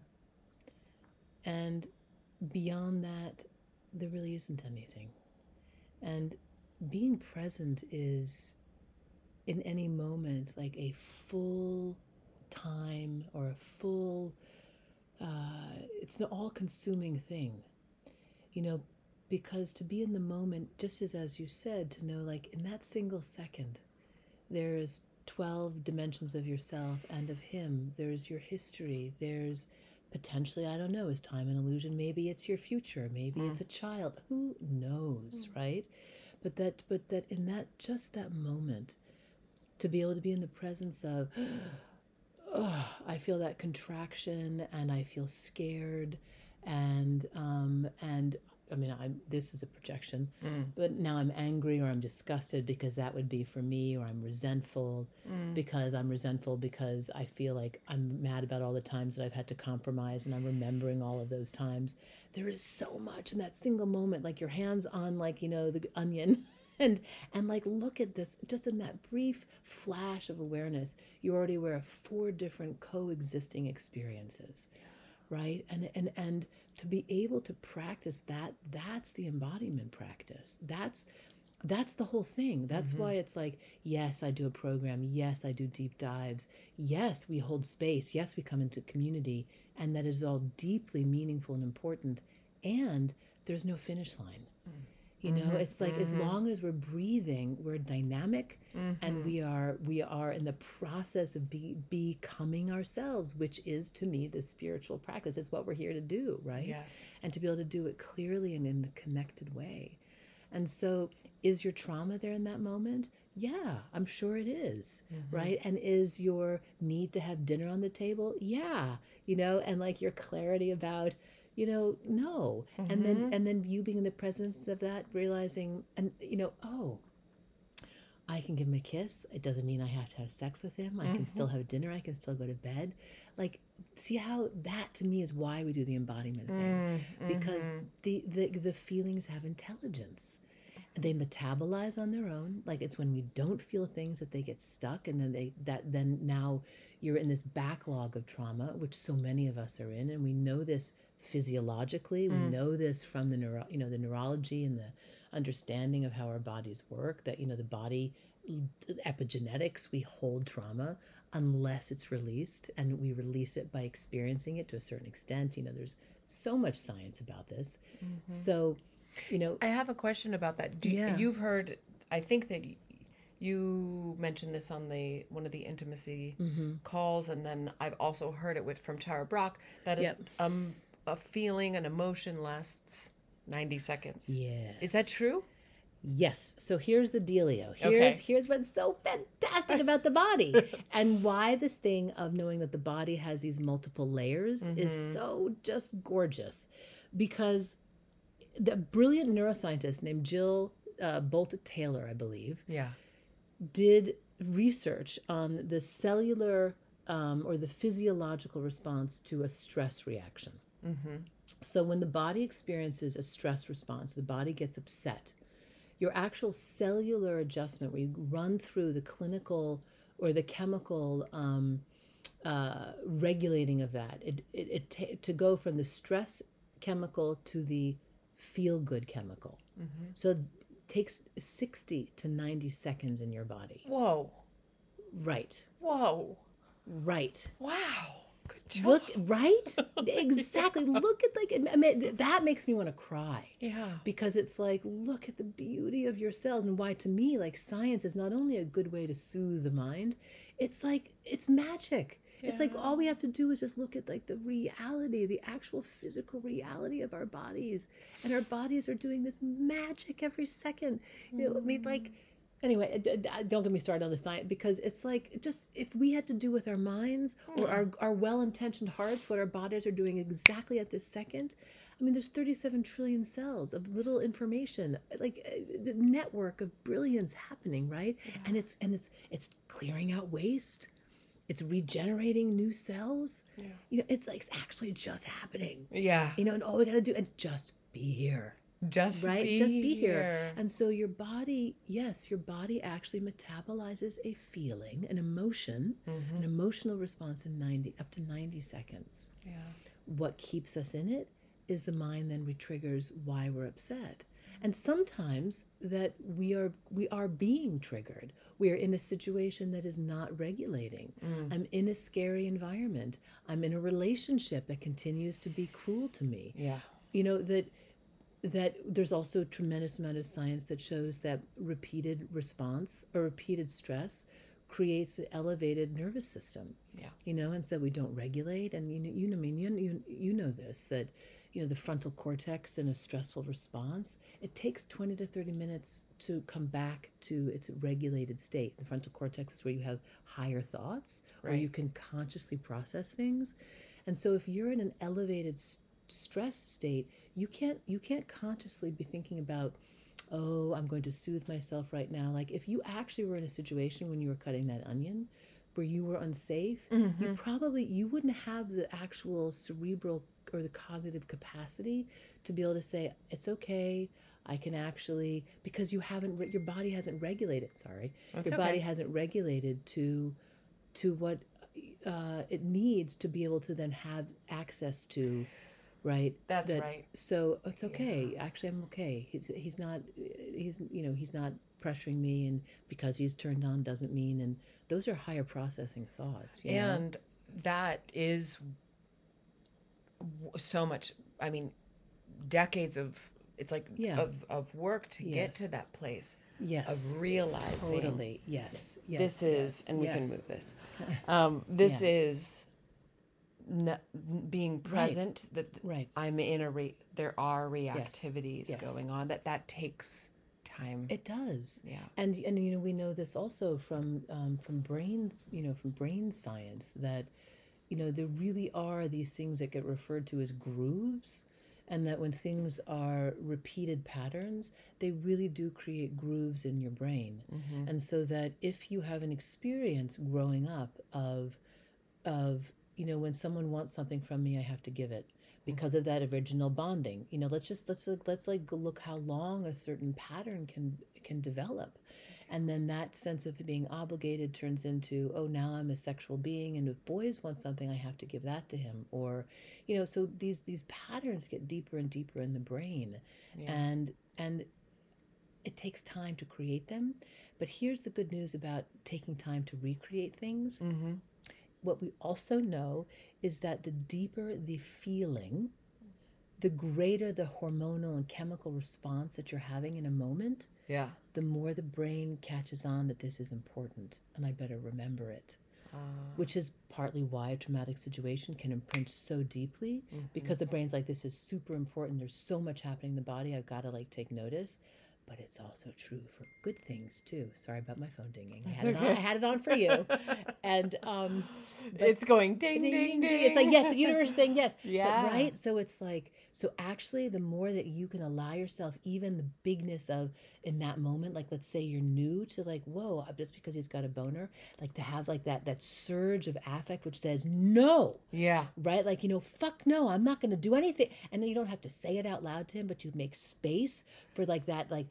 And beyond that, there really isn't anything. And being present is, in any moment, like a full time or a full, uh, it's an all consuming thing. You know, because to be in the moment, just as as you said, to know like in that single second, there's twelve dimensions of yourself and of him. There's your history. There's potentially, I don't know, is time an illusion? Maybe it's your future. Maybe mm. it's a child. Who knows, mm. right? But that, but that in that, just that moment, to be able to be in the presence of, oh, I feel that contraction and I feel scared, and um, and I mean, I'm, this is a projection, mm. but now I'm angry or I'm disgusted because that would be for me, or I'm resentful mm. because I'm resentful because I feel like I'm mad about all the times that I've had to compromise, and I'm remembering all of those times. There is so much in that single moment, like your hands on, like, you know, the onion. And and like, look at this, just in that brief flash of awareness, you're already aware of four different coexisting experiences, right? And and and to be able to practice that, that's the embodiment practice. That's that's the whole thing. That's mm-hmm. why it's like, yes, I do a program. Yes, I do deep dives. Yes, we hold space. Yes, we come into community, and that is all deeply meaningful and important. And there's no finish line. Mm. You know, mm-hmm. it's like mm-hmm. as long as we're breathing, we're dynamic, mm-hmm. and we are we are in the process of be, becoming ourselves, which is, to me, the spiritual practice. It's what we're here to do, right? Yes. And to be able to do it clearly and in a connected way. And so, is your trauma there in that moment? Yeah, I'm sure it is, mm-hmm. right? And is your need to have dinner on the table? Yeah, you know, and like your clarity about, you know, no. Mm-hmm. And then and then you being in the presence of that, realizing, and, you know, oh, I can give him a kiss. It doesn't mean I have to have sex with him. I can still Mm-hmm. have dinner. I can still go to bed. Like, see how that to me is why we do the embodiment thing, because Mm-hmm. the the, the feelings have intelligence. They metabolize on their own. Like, it's when we don't feel things that they get stuck, and then they that then now you're in this backlog of trauma, which so many of us are in, and we know this physiologically. We Mm. know this from the neuro, you know, the neurology and the understanding of how our bodies work. That, you know, the body epigenetics, we hold trauma unless it's released, and we release it by experiencing it to a certain extent. You know, there's so much science about this. Mm-hmm. So, you know, I have a question about that. Do you, yeah. you've heard? I think that y- you mentioned this on the one of the intimacy Mm-hmm. calls, and then I've also heard it with from Tara Brock. That is Yep. um a feeling, an emotion lasts ninety seconds. Yes. Is that true? Yes. So here's the dealio. Here's Okay. here's what's so fantastic about the body, and why this thing of knowing that the body has these multiple layers Mm-hmm. is so just gorgeous, because the brilliant neuroscientist named Jill uh, Bolt Taylor, I believe, Yeah. did research on the cellular um, or the physiological response to a stress reaction. Mm-hmm. So when the body experiences a stress response, the body gets upset. Your actual cellular adjustment, where you run through the clinical or the chemical um, uh, regulating of that, it, it, it ta- to go from the stress chemical to the feel good chemical. Mm-hmm. So it takes sixty to ninety seconds in your body. Whoa. Right. Whoa. Right. Wow. Good job. Look, right? Exactly. Look at, like, I mean, that makes me want to cry. Yeah. Because it's like, look at the beauty of your cells, and why, to me, like, science is not only a good way to soothe the mind, it's like, it's magic. It's like all we have to do is just look at, like, the reality, the actual physical reality of our bodies, and our bodies are doing this magic every second. You know, I mean, like, anyway, don't get me started on the science, because it's like, just if we had to do with our minds or our, our well-intentioned hearts what our bodies are doing exactly at this second. I mean, there's thirty-seven trillion cells of little information, like the network of brilliance happening, right? Yeah. And it's and it's it's clearing out waste. It's regenerating new cells. Yeah. You know, it's like, it's actually just happening. Yeah. You know, and all we got to do is just be here. Just right? be Just be here. here. And so your body, yes, your body actually metabolizes a feeling, an emotion, mm-hmm. an emotional response in ninety up to ninety seconds. Yeah. What keeps us in it is the mind then retriggers why we're upset. And sometimes that we are we are being triggered. We are in a situation that is not regulating. Mm. I'm in a scary environment. I'm in a relationship that continues to be cruel to me. Yeah. You know, that that there's also a tremendous amount of science that shows that repeated response or repeated stress creates an elevated nervous system. Yeah. You know, and so we don't regulate. And you know, you know, I mean, you, you, you know this, that, you know, the frontal cortex in a stressful response, it takes twenty to thirty minutes to come back to its regulated state. The frontal cortex is where you have higher thoughts, right, where you can consciously process things. And so if you're in an elevated st- stress state, you can't you can't consciously be thinking about, oh, I'm going to soothe myself right now. Like, if you actually were in a situation when you were cutting that onion where you were unsafe, mm-hmm. you probably you wouldn't have the actual cerebral or the cognitive capacity to be able to say, it's okay, I can actually, because you haven't your body hasn't regulated sorry That's your okay. body hasn't regulated to to what uh, it needs to be able to then have access to. Right. That's that, right. So it's okay. Yeah. Actually, I'm okay. He's he's not he's you know he's not pressuring me, and because he's turned on doesn't mean. And those are higher processing thoughts. You and know? That is so much. I mean, decades of it's like yeah. of of work to yes. get to that place. Yes. Of realizing. Totally. Yes. yes this is, yes, and we yes. can move this. Um, this yeah. is. N- being present right. that right. I'm in a re- there are reactivities yes. yes. going on that that takes time. It does. Yeah. And and you know we know this also from um, from brain you know from brain science that you know there really are these things that get referred to as grooves And that when things are repeated patterns, they really do create grooves in your brain. Mm-hmm. And so that if you have an experience growing up of of you know, when someone wants something from me, I have to give it because of that original bonding. You know, let's just let's let's like look how long a certain pattern can can develop. And then that sense of being obligated turns into, oh, now I'm a sexual being, and if boys want something, I have to give that to him. Or, you know, so these these patterns get deeper and deeper in the brain. Yeah. And and it takes time to create them. But here's the good news about taking time to recreate things. Mm-hmm. What we also know is that the deeper the feeling, the greater the hormonal and chemical response that you're having in a moment, Yeah. the more the brain catches on that this is important and I better remember it. Uh, Which is partly why a traumatic situation can imprint so deeply, mm-hmm. because the brain's like, this is super important. There's so much happening in the body. I've got to like take notice. But it's also true for good things too. Sorry about my phone dinging. I had, okay. it, on, I had it on for you. And um, but it's going ding, ding, ding, ding. It's like, yes, the universe is saying yes. Yeah. But, right? So it's like, so actually the more that you can allow yourself, even the bigness of in that moment, like let's say you're new to like, whoa, just because he's got a boner, like to have like that, that surge of affect, which says no. Yeah. Right? Like, you know, fuck no, I'm not going to do anything. And then you don't have to say it out loud to him, but you make space for like that, like,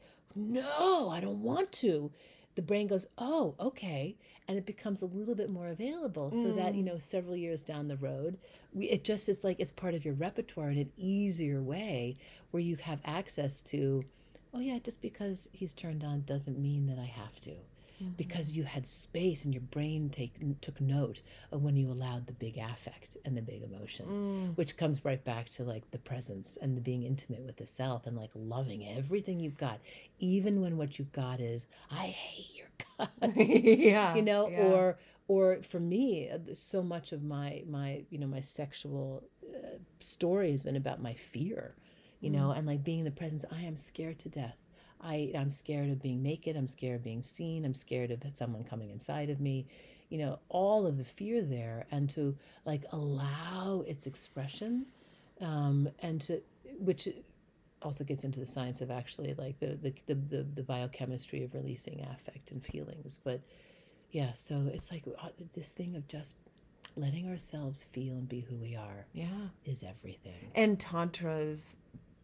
no, I don't want to. The brain goes, oh, okay. And it becomes a little bit more available so Mm. that, you know, several years down the road, we, it just, it's like, it's part of your repertoire in an easier way where you have access to, oh yeah, just because he's turned on doesn't mean that I have to. Mm-hmm. Because you had space and your brain take, took note of when you allowed the big affect and the big emotion, Mm. which comes right back to like the presence and the being intimate with the self and like loving everything you've got, even when what you've got is, I hate your guts, yeah, you know, yeah. or or for me, so much of my my you know my sexual uh, story has been about my fear, you mm. know, and like being in the presence. I am scared to death. I, I'm scared of being naked. I'm scared of being seen. I'm scared of someone coming inside of me. You know, all of the fear there, and to like allow its expression, um, and to, which also gets into the science of actually like the the, the, the, the biochemistry of releasing affect and feelings. But yeah, so it's like this thing of just letting ourselves feel and be who we are. Yeah. Is everything. And Tantra's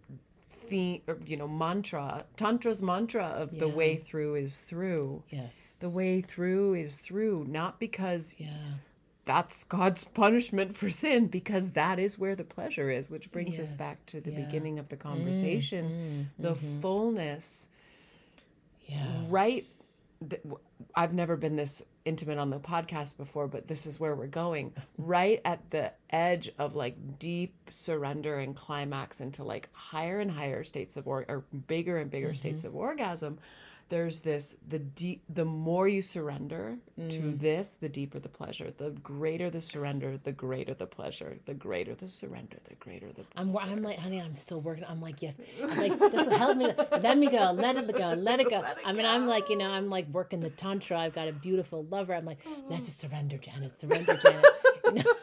theme, or, you know, mantra, Tantra's mantra of yeah. the way through is through. Yes. The way through is through, not because yeah. that's God's punishment for sin, because that is where the pleasure is, which brings yes. us back to the yeah. beginning of the conversation. Mm, mm, the mm-hmm. fullness. Yeah. Right. The, I've never been this intimate on the podcast before, but this is where we're going. Right at the edge of like deep surrender and climax into like higher and higher states of or, or bigger and bigger mm-hmm. states of orgasm. There's this, the deep, the more you surrender mm. to this, the deeper the pleasure. The greater the surrender, the greater the pleasure. The greater the surrender, the greater the pleasure. I'm, I'm like, honey, I'm still working. I'm like, yes. I'm like, just help me. Let me go. Let it go. Let it go. Let it I mean, go. I'm like, you know, I'm like working the Tantra. I've got a beautiful lover. I'm like, let's just surrender, Janet. Surrender, Janet. You know?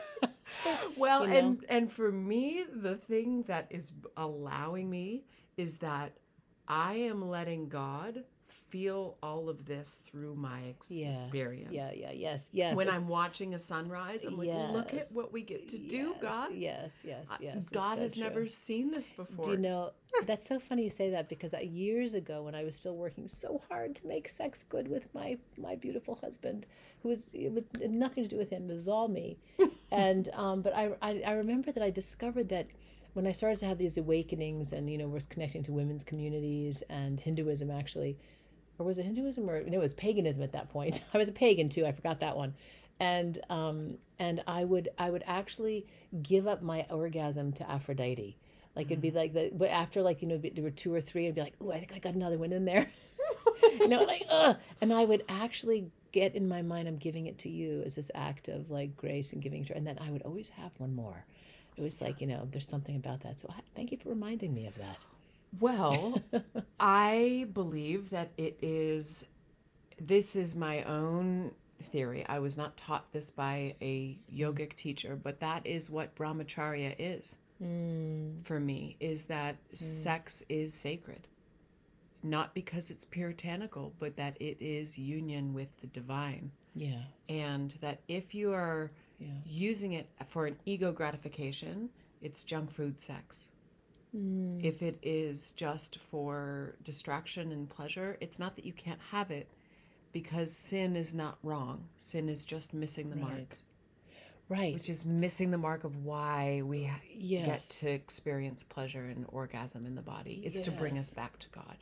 Well, you know? and and for me, the thing that is allowing me is that I am letting God feel all of this through my ex- yes. experience. Yeah, yeah, yes, yes. When it's, I'm watching a sunrise, I'm like, yes. look at what we get to do, yes, God. Yes, yes, yes. Uh, God so has true. never seen this before. Do you know, that's so funny you say that, because years ago when I was still working so hard to make sex good with my, my beautiful husband, who was, it was it had nothing to do with him, it was all me. and, um, but I, I, I remember that I discovered that when I started to have these awakenings and, you know, was connecting to women's communities and Hinduism actually, or was it Hinduism or no, it was paganism at that point. I was a pagan too. I forgot that one. And, um, and I would, I would actually give up my orgasm to Aphrodite. Like it'd be like the, but after like, you know, there were two or three, I'd be like, oh, I think I got another one in there. you know, like, ugh. And I would actually get in my mind, I'm giving it to you as this act of like grace and giving to her. And then I would always have one more. It was like, you know, there's something about that. So I, thank you for reminding me of that. Well, I believe that it is, this is my own theory. I was not taught this by a yogic teacher, but that is what brahmacharya is. Mm. for me, is that mm. sex is sacred. Not because it's puritanical, but that it is union with the divine. Yeah. And that if you are yeah. using it for an ego gratification, it's junk food sex. Mm. If it is just for distraction and pleasure, it's not that you can't have it, because sin is not wrong. Sin is just missing the right. mark. Right. Which is missing the mark of why we yes. get to experience pleasure and orgasm in the body. It's yes. to bring us back to God.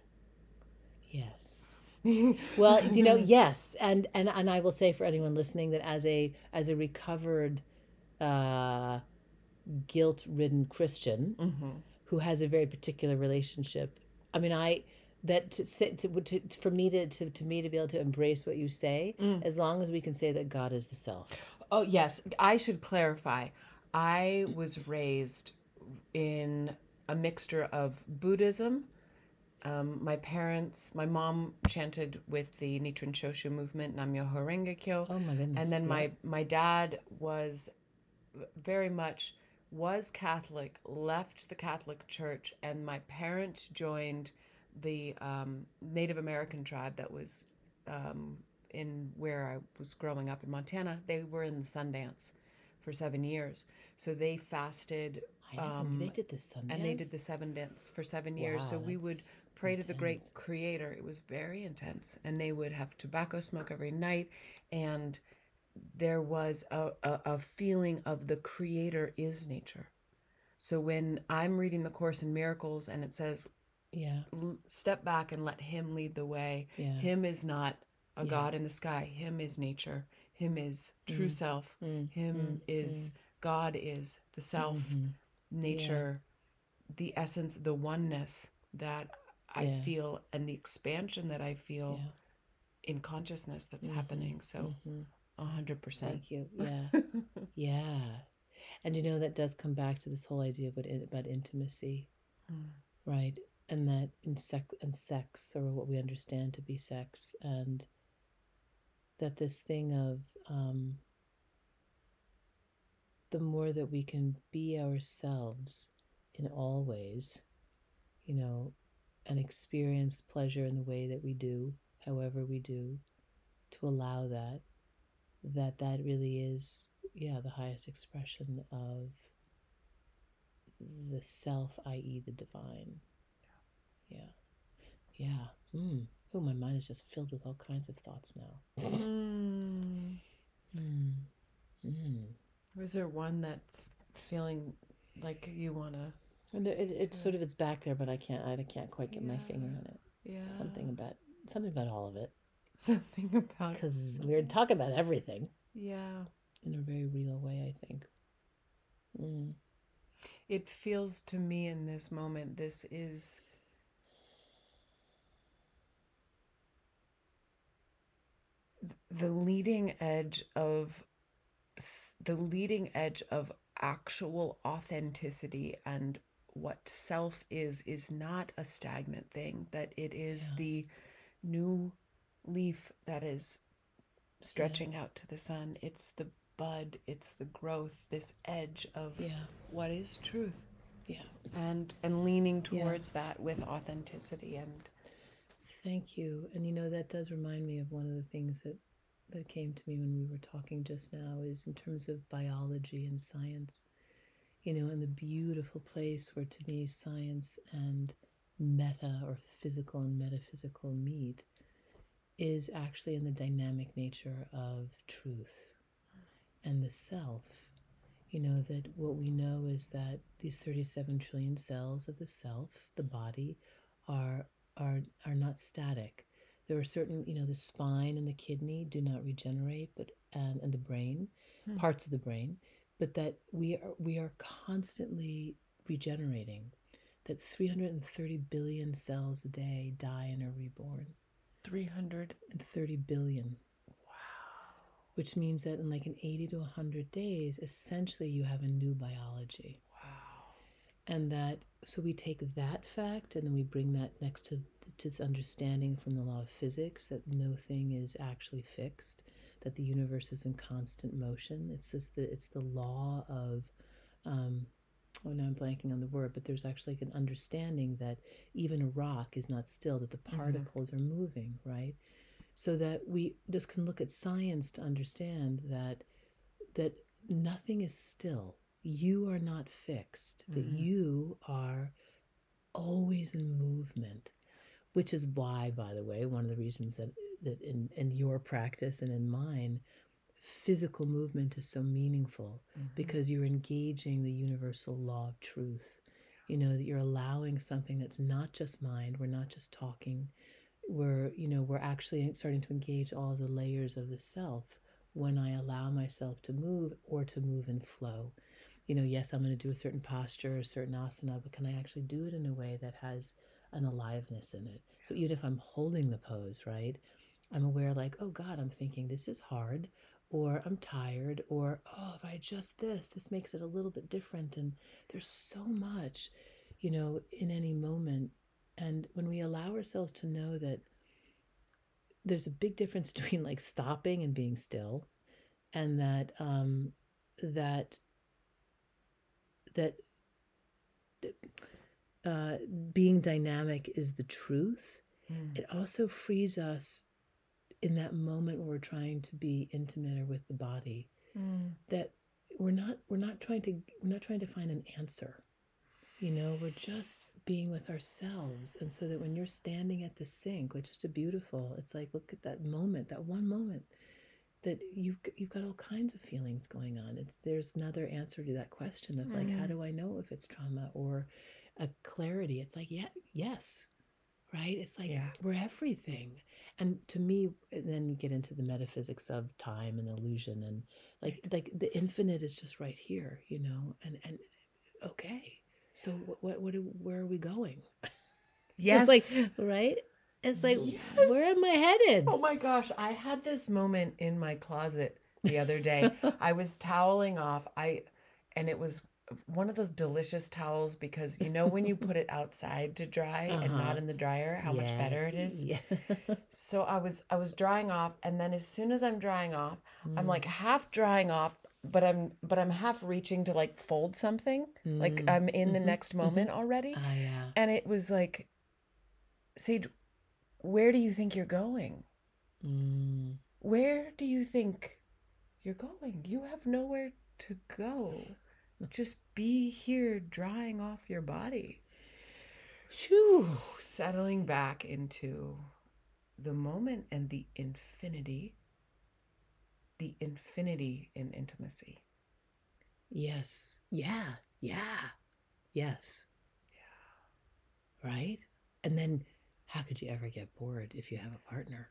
Yes. Well, you know, yes. And, and, and I will say for anyone listening that as a, as a recovered, uh, guilt-ridden Christian mm-hmm. who has a very particular relationship, I mean, I, that to, to, to, to for me to, to, to me to be able to embrace what you say, mm. as long as we can say that God is the self. Oh, yes. I should clarify. I was raised in a mixture of Buddhism. Um, my parents, my mom chanted with the Nichiren Shoshu movement, Nam-myoho Renge Kyo. Oh my goodness. And then yeah. my, my dad was very much, was Catholic, left the Catholic Church, and my parents joined the um, Native American tribe that was um, in where I was growing up in Montana. They were in the Sundance for seven years. So they fasted. I never um, they did the Sundance? And they did the seven dance for seven years. Wow, so we would pray intense. to the great creator. It was very intense. And they would have tobacco smoke every night. And there was a, a, a feeling of the creator is nature. So when I'm reading the Course in Miracles and it says, yeah, step back and let him lead the way. Yeah. Him is not a yeah. God in the sky. Him is nature. Him is true mm. self. Mm. Him mm. is mm. God is the self, mm-hmm. nature, yeah. the essence, the oneness that I yeah. feel, and the expansion that I feel yeah. in consciousness that's mm-hmm. happening. So a hundred percent. Thank you. Yeah. yeah. And you know, that does come back to this whole idea about, about intimacy, mm. right? And that in sex and sex, or what we understand to be sex, and that this thing of um, the more that we can be ourselves in all ways, you know, and experience pleasure in the way that we do, however we do, to allow that, that that really is, yeah, the highest expression of the self, that is the divine. Yeah. Yeah. Mm. Oh, my mind is just filled with all kinds of thoughts now. mm. Mm. Mm. Was there one that's feeling like you want to? It, it's sort of, it's back there, but I can't, I can't quite get yeah. my finger on it. Yeah. Something about, something about all of it. Something about. Because we're talking about everything. Yeah. In a very real way, I think. Mm. It feels to me in this moment, this is the leading edge of the leading edge of actual authenticity, and what self is is not a stagnant thing, that it is yeah. the new leaf that is stretching yes. out to the sun. It's the bud, it's the growth, this edge of yeah. what is truth. Yeah. And and leaning towards yeah. that with authenticity. And thank you. And you know, that does remind me of one of the things that that came to me when we were talking just now, is in terms of biology and science, you know, and the beautiful place where, to me, science and meta, or physical and metaphysical, meet is actually in the dynamic nature of truth and the self. You know, that what we know is that these thirty-seven trillion cells of the self, the body, are are are not static. There are certain, you know, the spine and the kidney do not regenerate, but and, and the brain, hmm. parts of the brain, but that we are we are constantly regenerating. That three hundred thirty billion cells a day die and are reborn. three hundred thirty billion. Wow. Which means that in like in eighty to one hundred days, essentially you have a new biology. Wow. And that, so we take that fact and then we bring that next to to this understanding from the law of physics, that no thing is actually fixed, that the universe is in constant motion. It's this, the, it's the law of, um, oh, now I'm blanking on the word, but there's actually like an understanding that even a rock is not still, that the Mm-hmm. particles are moving, right? So that we just can look at science to understand that that nothing is still. You are not fixed, that Mm-hmm. you are always in movement, which is why, by the way, one of the reasons that that in, in your practice and in mine, physical movement is so meaningful, Mm-hmm. because you're engaging the universal law of truth. You know, that you're allowing something that's not just mind, we're not just talking, we're, you know, we're actually starting to engage all the layers of the self when I allow myself to move, or to move in flow. You know, yes, I'm going to do a certain posture, a certain asana, but can I actually do it in a way that has an aliveness in it? So even if I'm holding the pose, right, I'm aware, like, oh God, I'm thinking this is hard, or I'm tired, or oh, if I adjust this, this makes it a little bit different. And there's so much, you know, in any moment. And when we allow ourselves to know that there's a big difference between like stopping and being still, and that um that that uh being dynamic is the truth, Mm. it also frees us in that moment where we're trying to be intimate or with the body, Mm. that we're not we're not trying to we're not trying to find an answer. You know, we're just being with ourselves. And so that when you're standing at the sink, which is a beautiful, it's like, look at that moment, that one moment, that you've you've got all kinds of feelings going on. It's there's another answer to that question of like, how Mm. do I know if it's trauma or a clarity? It's like, yeah, yes, right? It's like Yeah. we're everything. And to me, then you get into the metaphysics of time and illusion, and like Right. like the infinite is just right here, you know. And and okay, so what what, what where are we going? Like, Yes. right? It's like, where Yes. am I headed? Oh my gosh, I had this moment in my closet the other day. I was toweling off. I and it was one of those delicious towels, because you know when you put it outside to dry and not Uh-huh. in the dryer, how much Yes. better it is. Yeah. So I was I was drying off, and then as soon as I'm drying off, I'm Mm, like half drying off, but I'm but I'm half reaching to like fold something. Like mm, I'm in the mm-hmm, next mm-hmm. moment already. Ah, yeah. And it was like, Sage, where do you think you're going? Mm. Where do you think you're going? You have nowhere to go. Just be here drying off your body. Phew. Settling back into the moment and the infinity, the infinity in intimacy. Yes. Yeah. Yeah. Yes. Right? And then how could you ever get bored if you have a partner?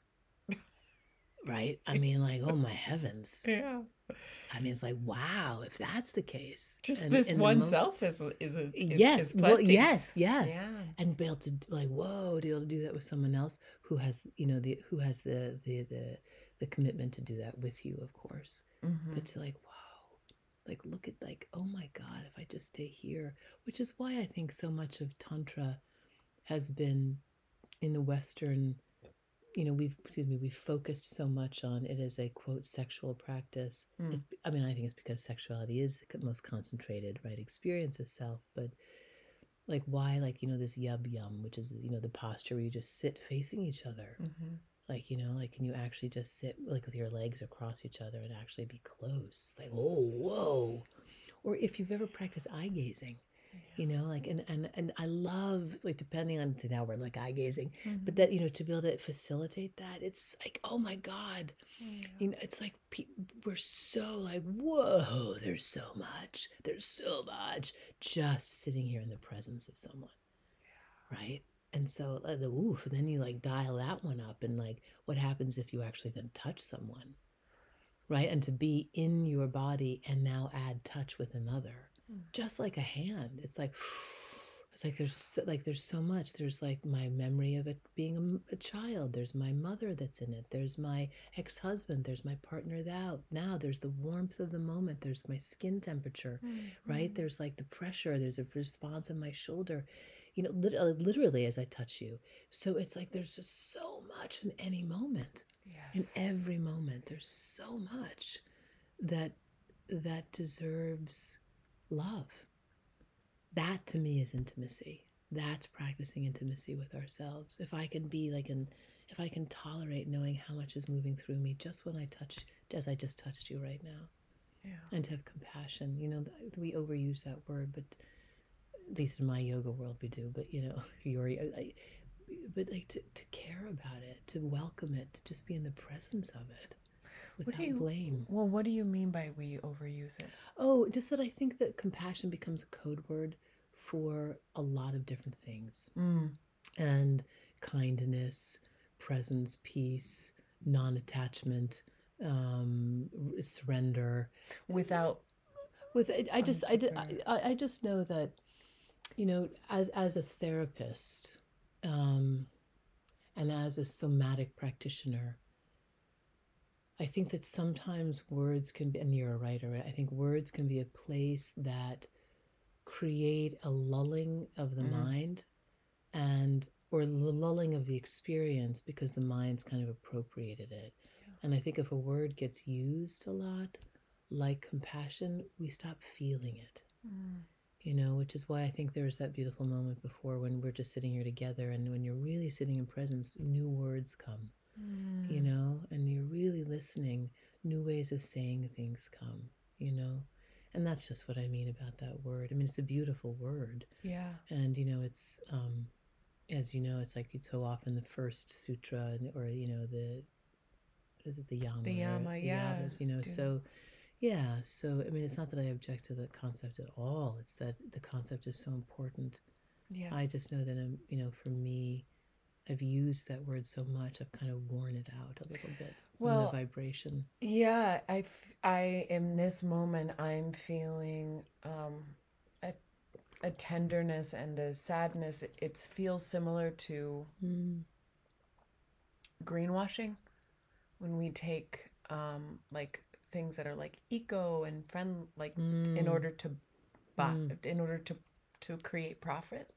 Right? I mean, like, oh my heavens. Yeah. I mean, it's like, wow, if that's the case. Just And this in the one mo self is is is is, yes, is well, plenty. yes, yes. Yeah. And be able to like, whoa, to be able to do that with someone else who has, you know, the who has the the the the commitment to do that with you, of course. Mm-hmm. But to like, wow, like look at like, oh my God, if I just stay here, which is why I think so much of Tantra has been in the Western, you know, we've, excuse me, we've focused so much on it as a quote sexual practice. Mm. It's, I mean, I think it's because sexuality is the most concentrated, right, experience of self. But like, why, like, you know, this yub yum, which is, you know, the posture where you just sit facing each other. Mm-hmm. Like, you know, like, can you actually just sit like with your legs across each other and actually be close? Like, oh, whoa. Or if you've ever practiced eye gazing, you know, like, and and and I love, like, depending on, to now we're like eye gazing, but Mm-hmm. that, you know, to be able to facilitate that, it's like, oh my God, Yeah. you know, it's like pe- we're so like, whoa, there's so much, there's so much just sitting here in the presence of someone, right? And so uh, the oof, then you like dial that one up, and like, what happens if you actually then touch someone, right? And to be in your body and now add touch with another, Mm. just like a hand. It's like, it's like there's so, like there's so much. There's like my memory of it being a, a child. There's my mother that's in it. There's my ex-husband. There's my partner now. Now there's the warmth of the moment. There's my skin temperature, right? Mm-hmm. There's like the pressure. There's a response in my shoulder, you know, literally as I touch you. So it's like there's just so much in any moment. In Yes. every moment, there's so much that that deserves love. That to me is intimacy. That's practicing intimacy with ourselves. If I can be like an, if I can tolerate knowing how much is moving through me just when I touch, as I just touched you right now, Yeah. and to have compassion. You know, we overuse that word, but at least in my yoga world we do. But you know, your, I, but like to, to care about it, to welcome it, to just be in the presence of it What do without you, blame. well, what do you mean by we overuse it? Oh, just that I think that compassion becomes a code word for a lot of different things. Mm. And kindness, presence, peace, non-attachment, um, surrender. Without, With I, I just I, I, I just know that, you know, as as a therapist, um, and as a somatic practitioner, I think that sometimes words can be, and you're a writer, I think words can be a place that create a lulling of the mm. mind, and or the lulling of the experience because the mind's kind of appropriated it. Yeah. And I think if a word gets used a lot, like compassion, we stop feeling it. Mm. You know, which is why I think there was that beautiful moment before when we're just sitting here together, and when you're really sitting in presence, new words come. Mm. You know, and you're really listening, new ways of saying things come, you know. And that's just what I mean about that word. I mean, it's a beautiful word. Yeah. And, you know, it's, um, as you know, it's like it's so often the first sutra, or, you know, the, is it the Yama? The Yama, the yeah. Yamas, you know, Dude. so, yeah. So, I mean, it's not that I object to the concept at all. It's that the concept is so important. Yeah. I just know that, um, you know, for me, I've used that word so much, I've kind of worn it out a little bit. Well, the vibration. Yeah, I, f- I, in this moment, I'm feeling um, a, a tenderness and a sadness. It, it feels similar to mm. greenwashing, when we take um, like things that are like eco and friend, like mm. in order to buy, mm. in order to to create profit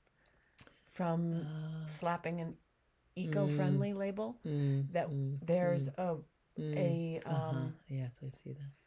from uh. slapping an eco-friendly mm. label, mm. that mm. there's mm. a a um uh-huh. Yes, I see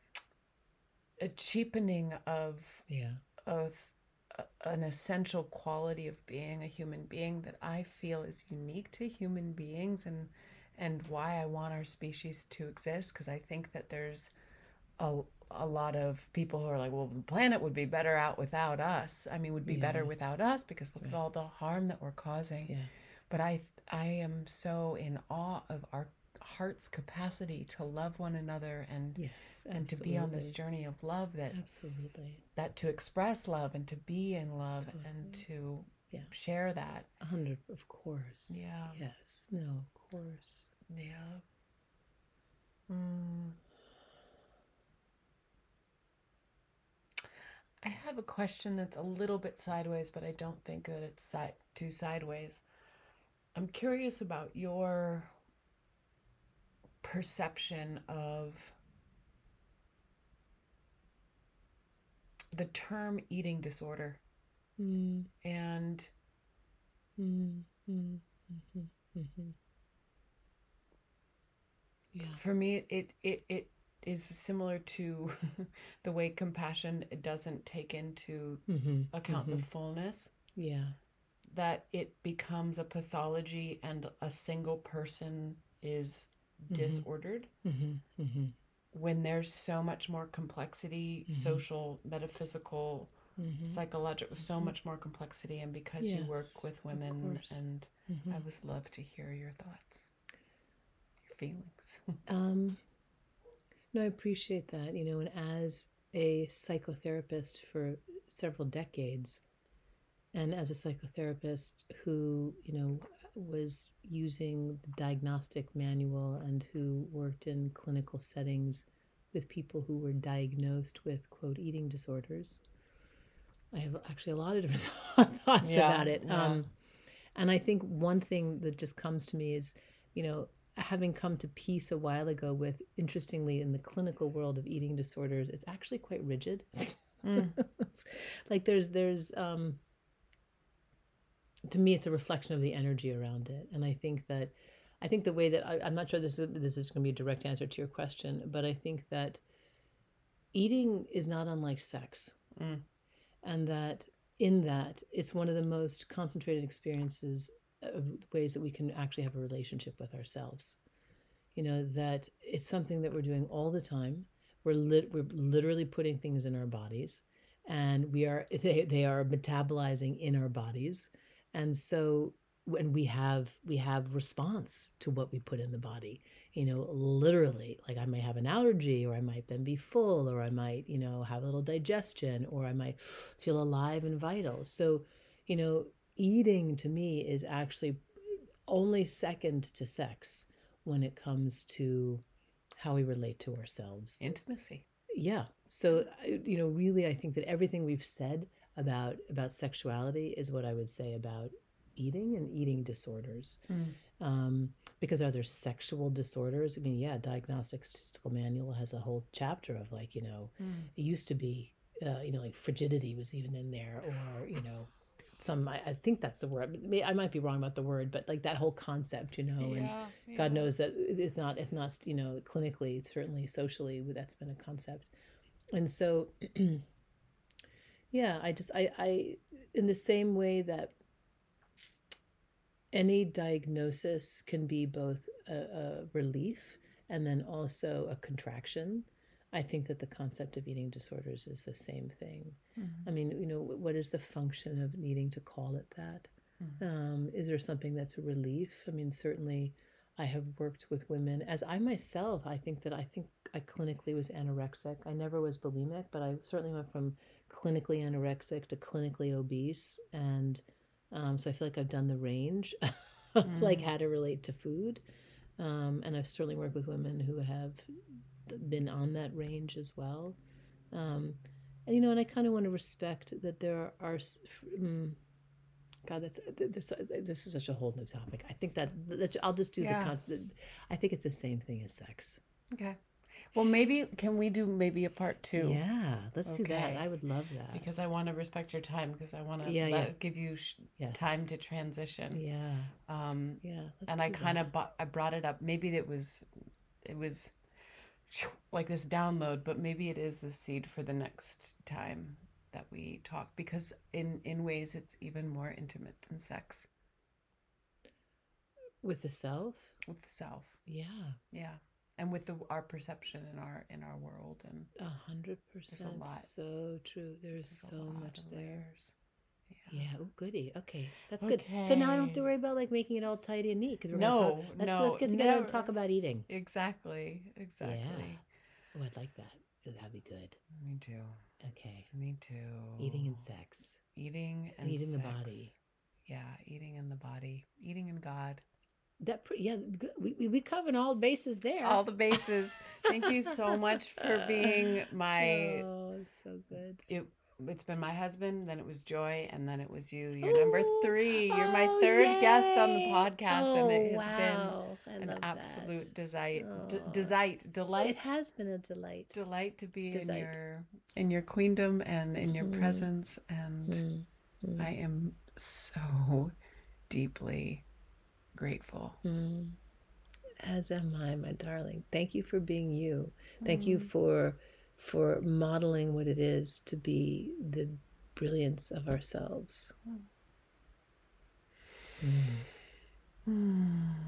that, a cheapening of yeah of a, an essential quality of being a human being that I feel is unique to human beings, and and why I want our species to exist, because I think that there's a a lot of people who are like, well, the planet would be better out without us. I mean, would be yeah. better without us, because look right. at all the harm that we're causing. Yeah. But I I am so in awe of our heart's capacity to love one another, and yes, and to be on this journey of love, that absolutely that to express love and to be in love, totally. and to yeah. share that. A hundred, of course. Yeah. Yes. No, of course. Yeah. Mm. I have a question that's a little bit sideways, but I don't think that it's si- too sideways. I'm curious about your perception of the term eating disorder. Mm. And mm, mm, mm-hmm, mm-hmm. Yeah. For me, it it it is similar to the way compassion, it doesn't take into mm-hmm, account mm-hmm. the fullness. Yeah. That it becomes a pathology, and a single person is mm-hmm. disordered. Mm-hmm, mm-hmm. When there's so much more complexity, mm-hmm. social, metaphysical, mm-hmm. psychological, so much more complexity. And because yes, you work with women, and mm-hmm. I would love to hear your thoughts, your feelings. um, no, I appreciate that. You know, and as a psychotherapist for several decades, and as a psychotherapist who, you know, was using the diagnostic manual, and who worked in clinical settings with people who were diagnosed with, quote, eating disorders, I have actually a lot of different thoughts yeah, about it. Yeah. Um, and I think one thing that just comes to me is, you know, having come to peace a while ago with, interestingly, in the clinical world of eating disorders, it's actually quite rigid. Mm. Like there's, there's, um, to me, it's a reflection of the energy around it. And I think that, I think the way that, I, I'm not sure this is, this is going to be a direct answer to your question, but I think that eating is not unlike sex. Mm. And that in that it's one of the most concentrated experiences of ways that we can actually have a relationship with ourselves. You know, that it's something that we're doing all the time. We're lit we're literally putting things in our bodies, and we are they, they are metabolizing in our bodies. And so when we have we have response to what we put in the body, you know, literally, like I might have an allergy, or I might then be full, or I might, you know, have a little digestion, or I might feel alive and vital. So, you know, eating to me is actually only second to sex when it comes to how we relate to ourselves. Intimacy. Yeah. So, you know, really, I think that everything we've said about about sexuality is what I would say about eating and eating disorders. Mm. Um, because are there sexual disorders? I mean, yeah, Diagnostic Statistical Manual has a whole chapter of like, you know, Mm. it used to be, uh, you know, like frigidity was even in there, or, you know, some, I, I think that's the word. I might be wrong about the word, but like that whole concept, you know, and Yeah, yeah. God knows that it's not, if not, you know, clinically, certainly socially, that's been a concept. And so, yeah, I just, I, I, in the same way that any diagnosis can be both a, a relief and then also a contraction, I think that the concept of eating disorders is the same thing. Mm-hmm. I mean, you know, what is the function of needing to call it that? Mm-hmm. Um, is there something that's a relief? I mean, certainly I have worked with women, as I myself, I think that I think I clinically was anorexic. I never was bulimic, but I certainly went from clinically anorexic to clinically obese. And um, so I feel like I've done the range of mm. like how to relate to food. Um, and I've certainly worked with women who have been on that range as well. Um, and, you know, and I kind of want to respect that there are, um, God, that's, this, this is such a whole new topic. I think that, that I'll just do yeah. the, I think it's the same thing as sex. Okay. Well, maybe, can we do maybe a part two? Yeah, let's okay. do that. I would love that. Because I want to respect your time, because I want to yeah, yeah. give you sh- yes. time to transition. Yeah. Um, yeah. And I kind of, bu- I brought it up. Maybe it was, it was like this download, but maybe it is the seed for the next time that we talk, because in, in ways it's even more intimate than sex. With the self? With the self. Yeah. Yeah. And with the, our perception in our in our world, and a hundred percent, so true. There's, there's so much there. Layers. Yeah. Yeah. Oh, goody. Okay, that's okay. good. So now I don't have to worry about like making it all tidy and neat, because we're no, gonna talk. Let's no, let's get together never. and talk about eating. Exactly. Exactly. Yeah. Oh, I'd like that. Oh, that'd be good. Me too. Okay. Me too. Eating and sex. Eating and, and eating sex. the body. Yeah, eating in the body. Eating in God. That yeah, we we covered all bases there. All the bases. Thank you so much for being my. Oh, it's so good. It it's been my husband, then it was Joy, and then it was you. You're Ooh, number three. You're my oh, third yay. guest on the podcast, oh, and it has wow. been an absolute delight. Oh. D- delight, delight. It has been a delight. Delight to be Delight. in your in your queendom and in your mm. presence, and mm. I am so deeply grateful. Mm. As am I, my darling. Thank you for being you. Thank mm. you for for modeling what it is to be the brilliance of ourselves. Mm. Mm.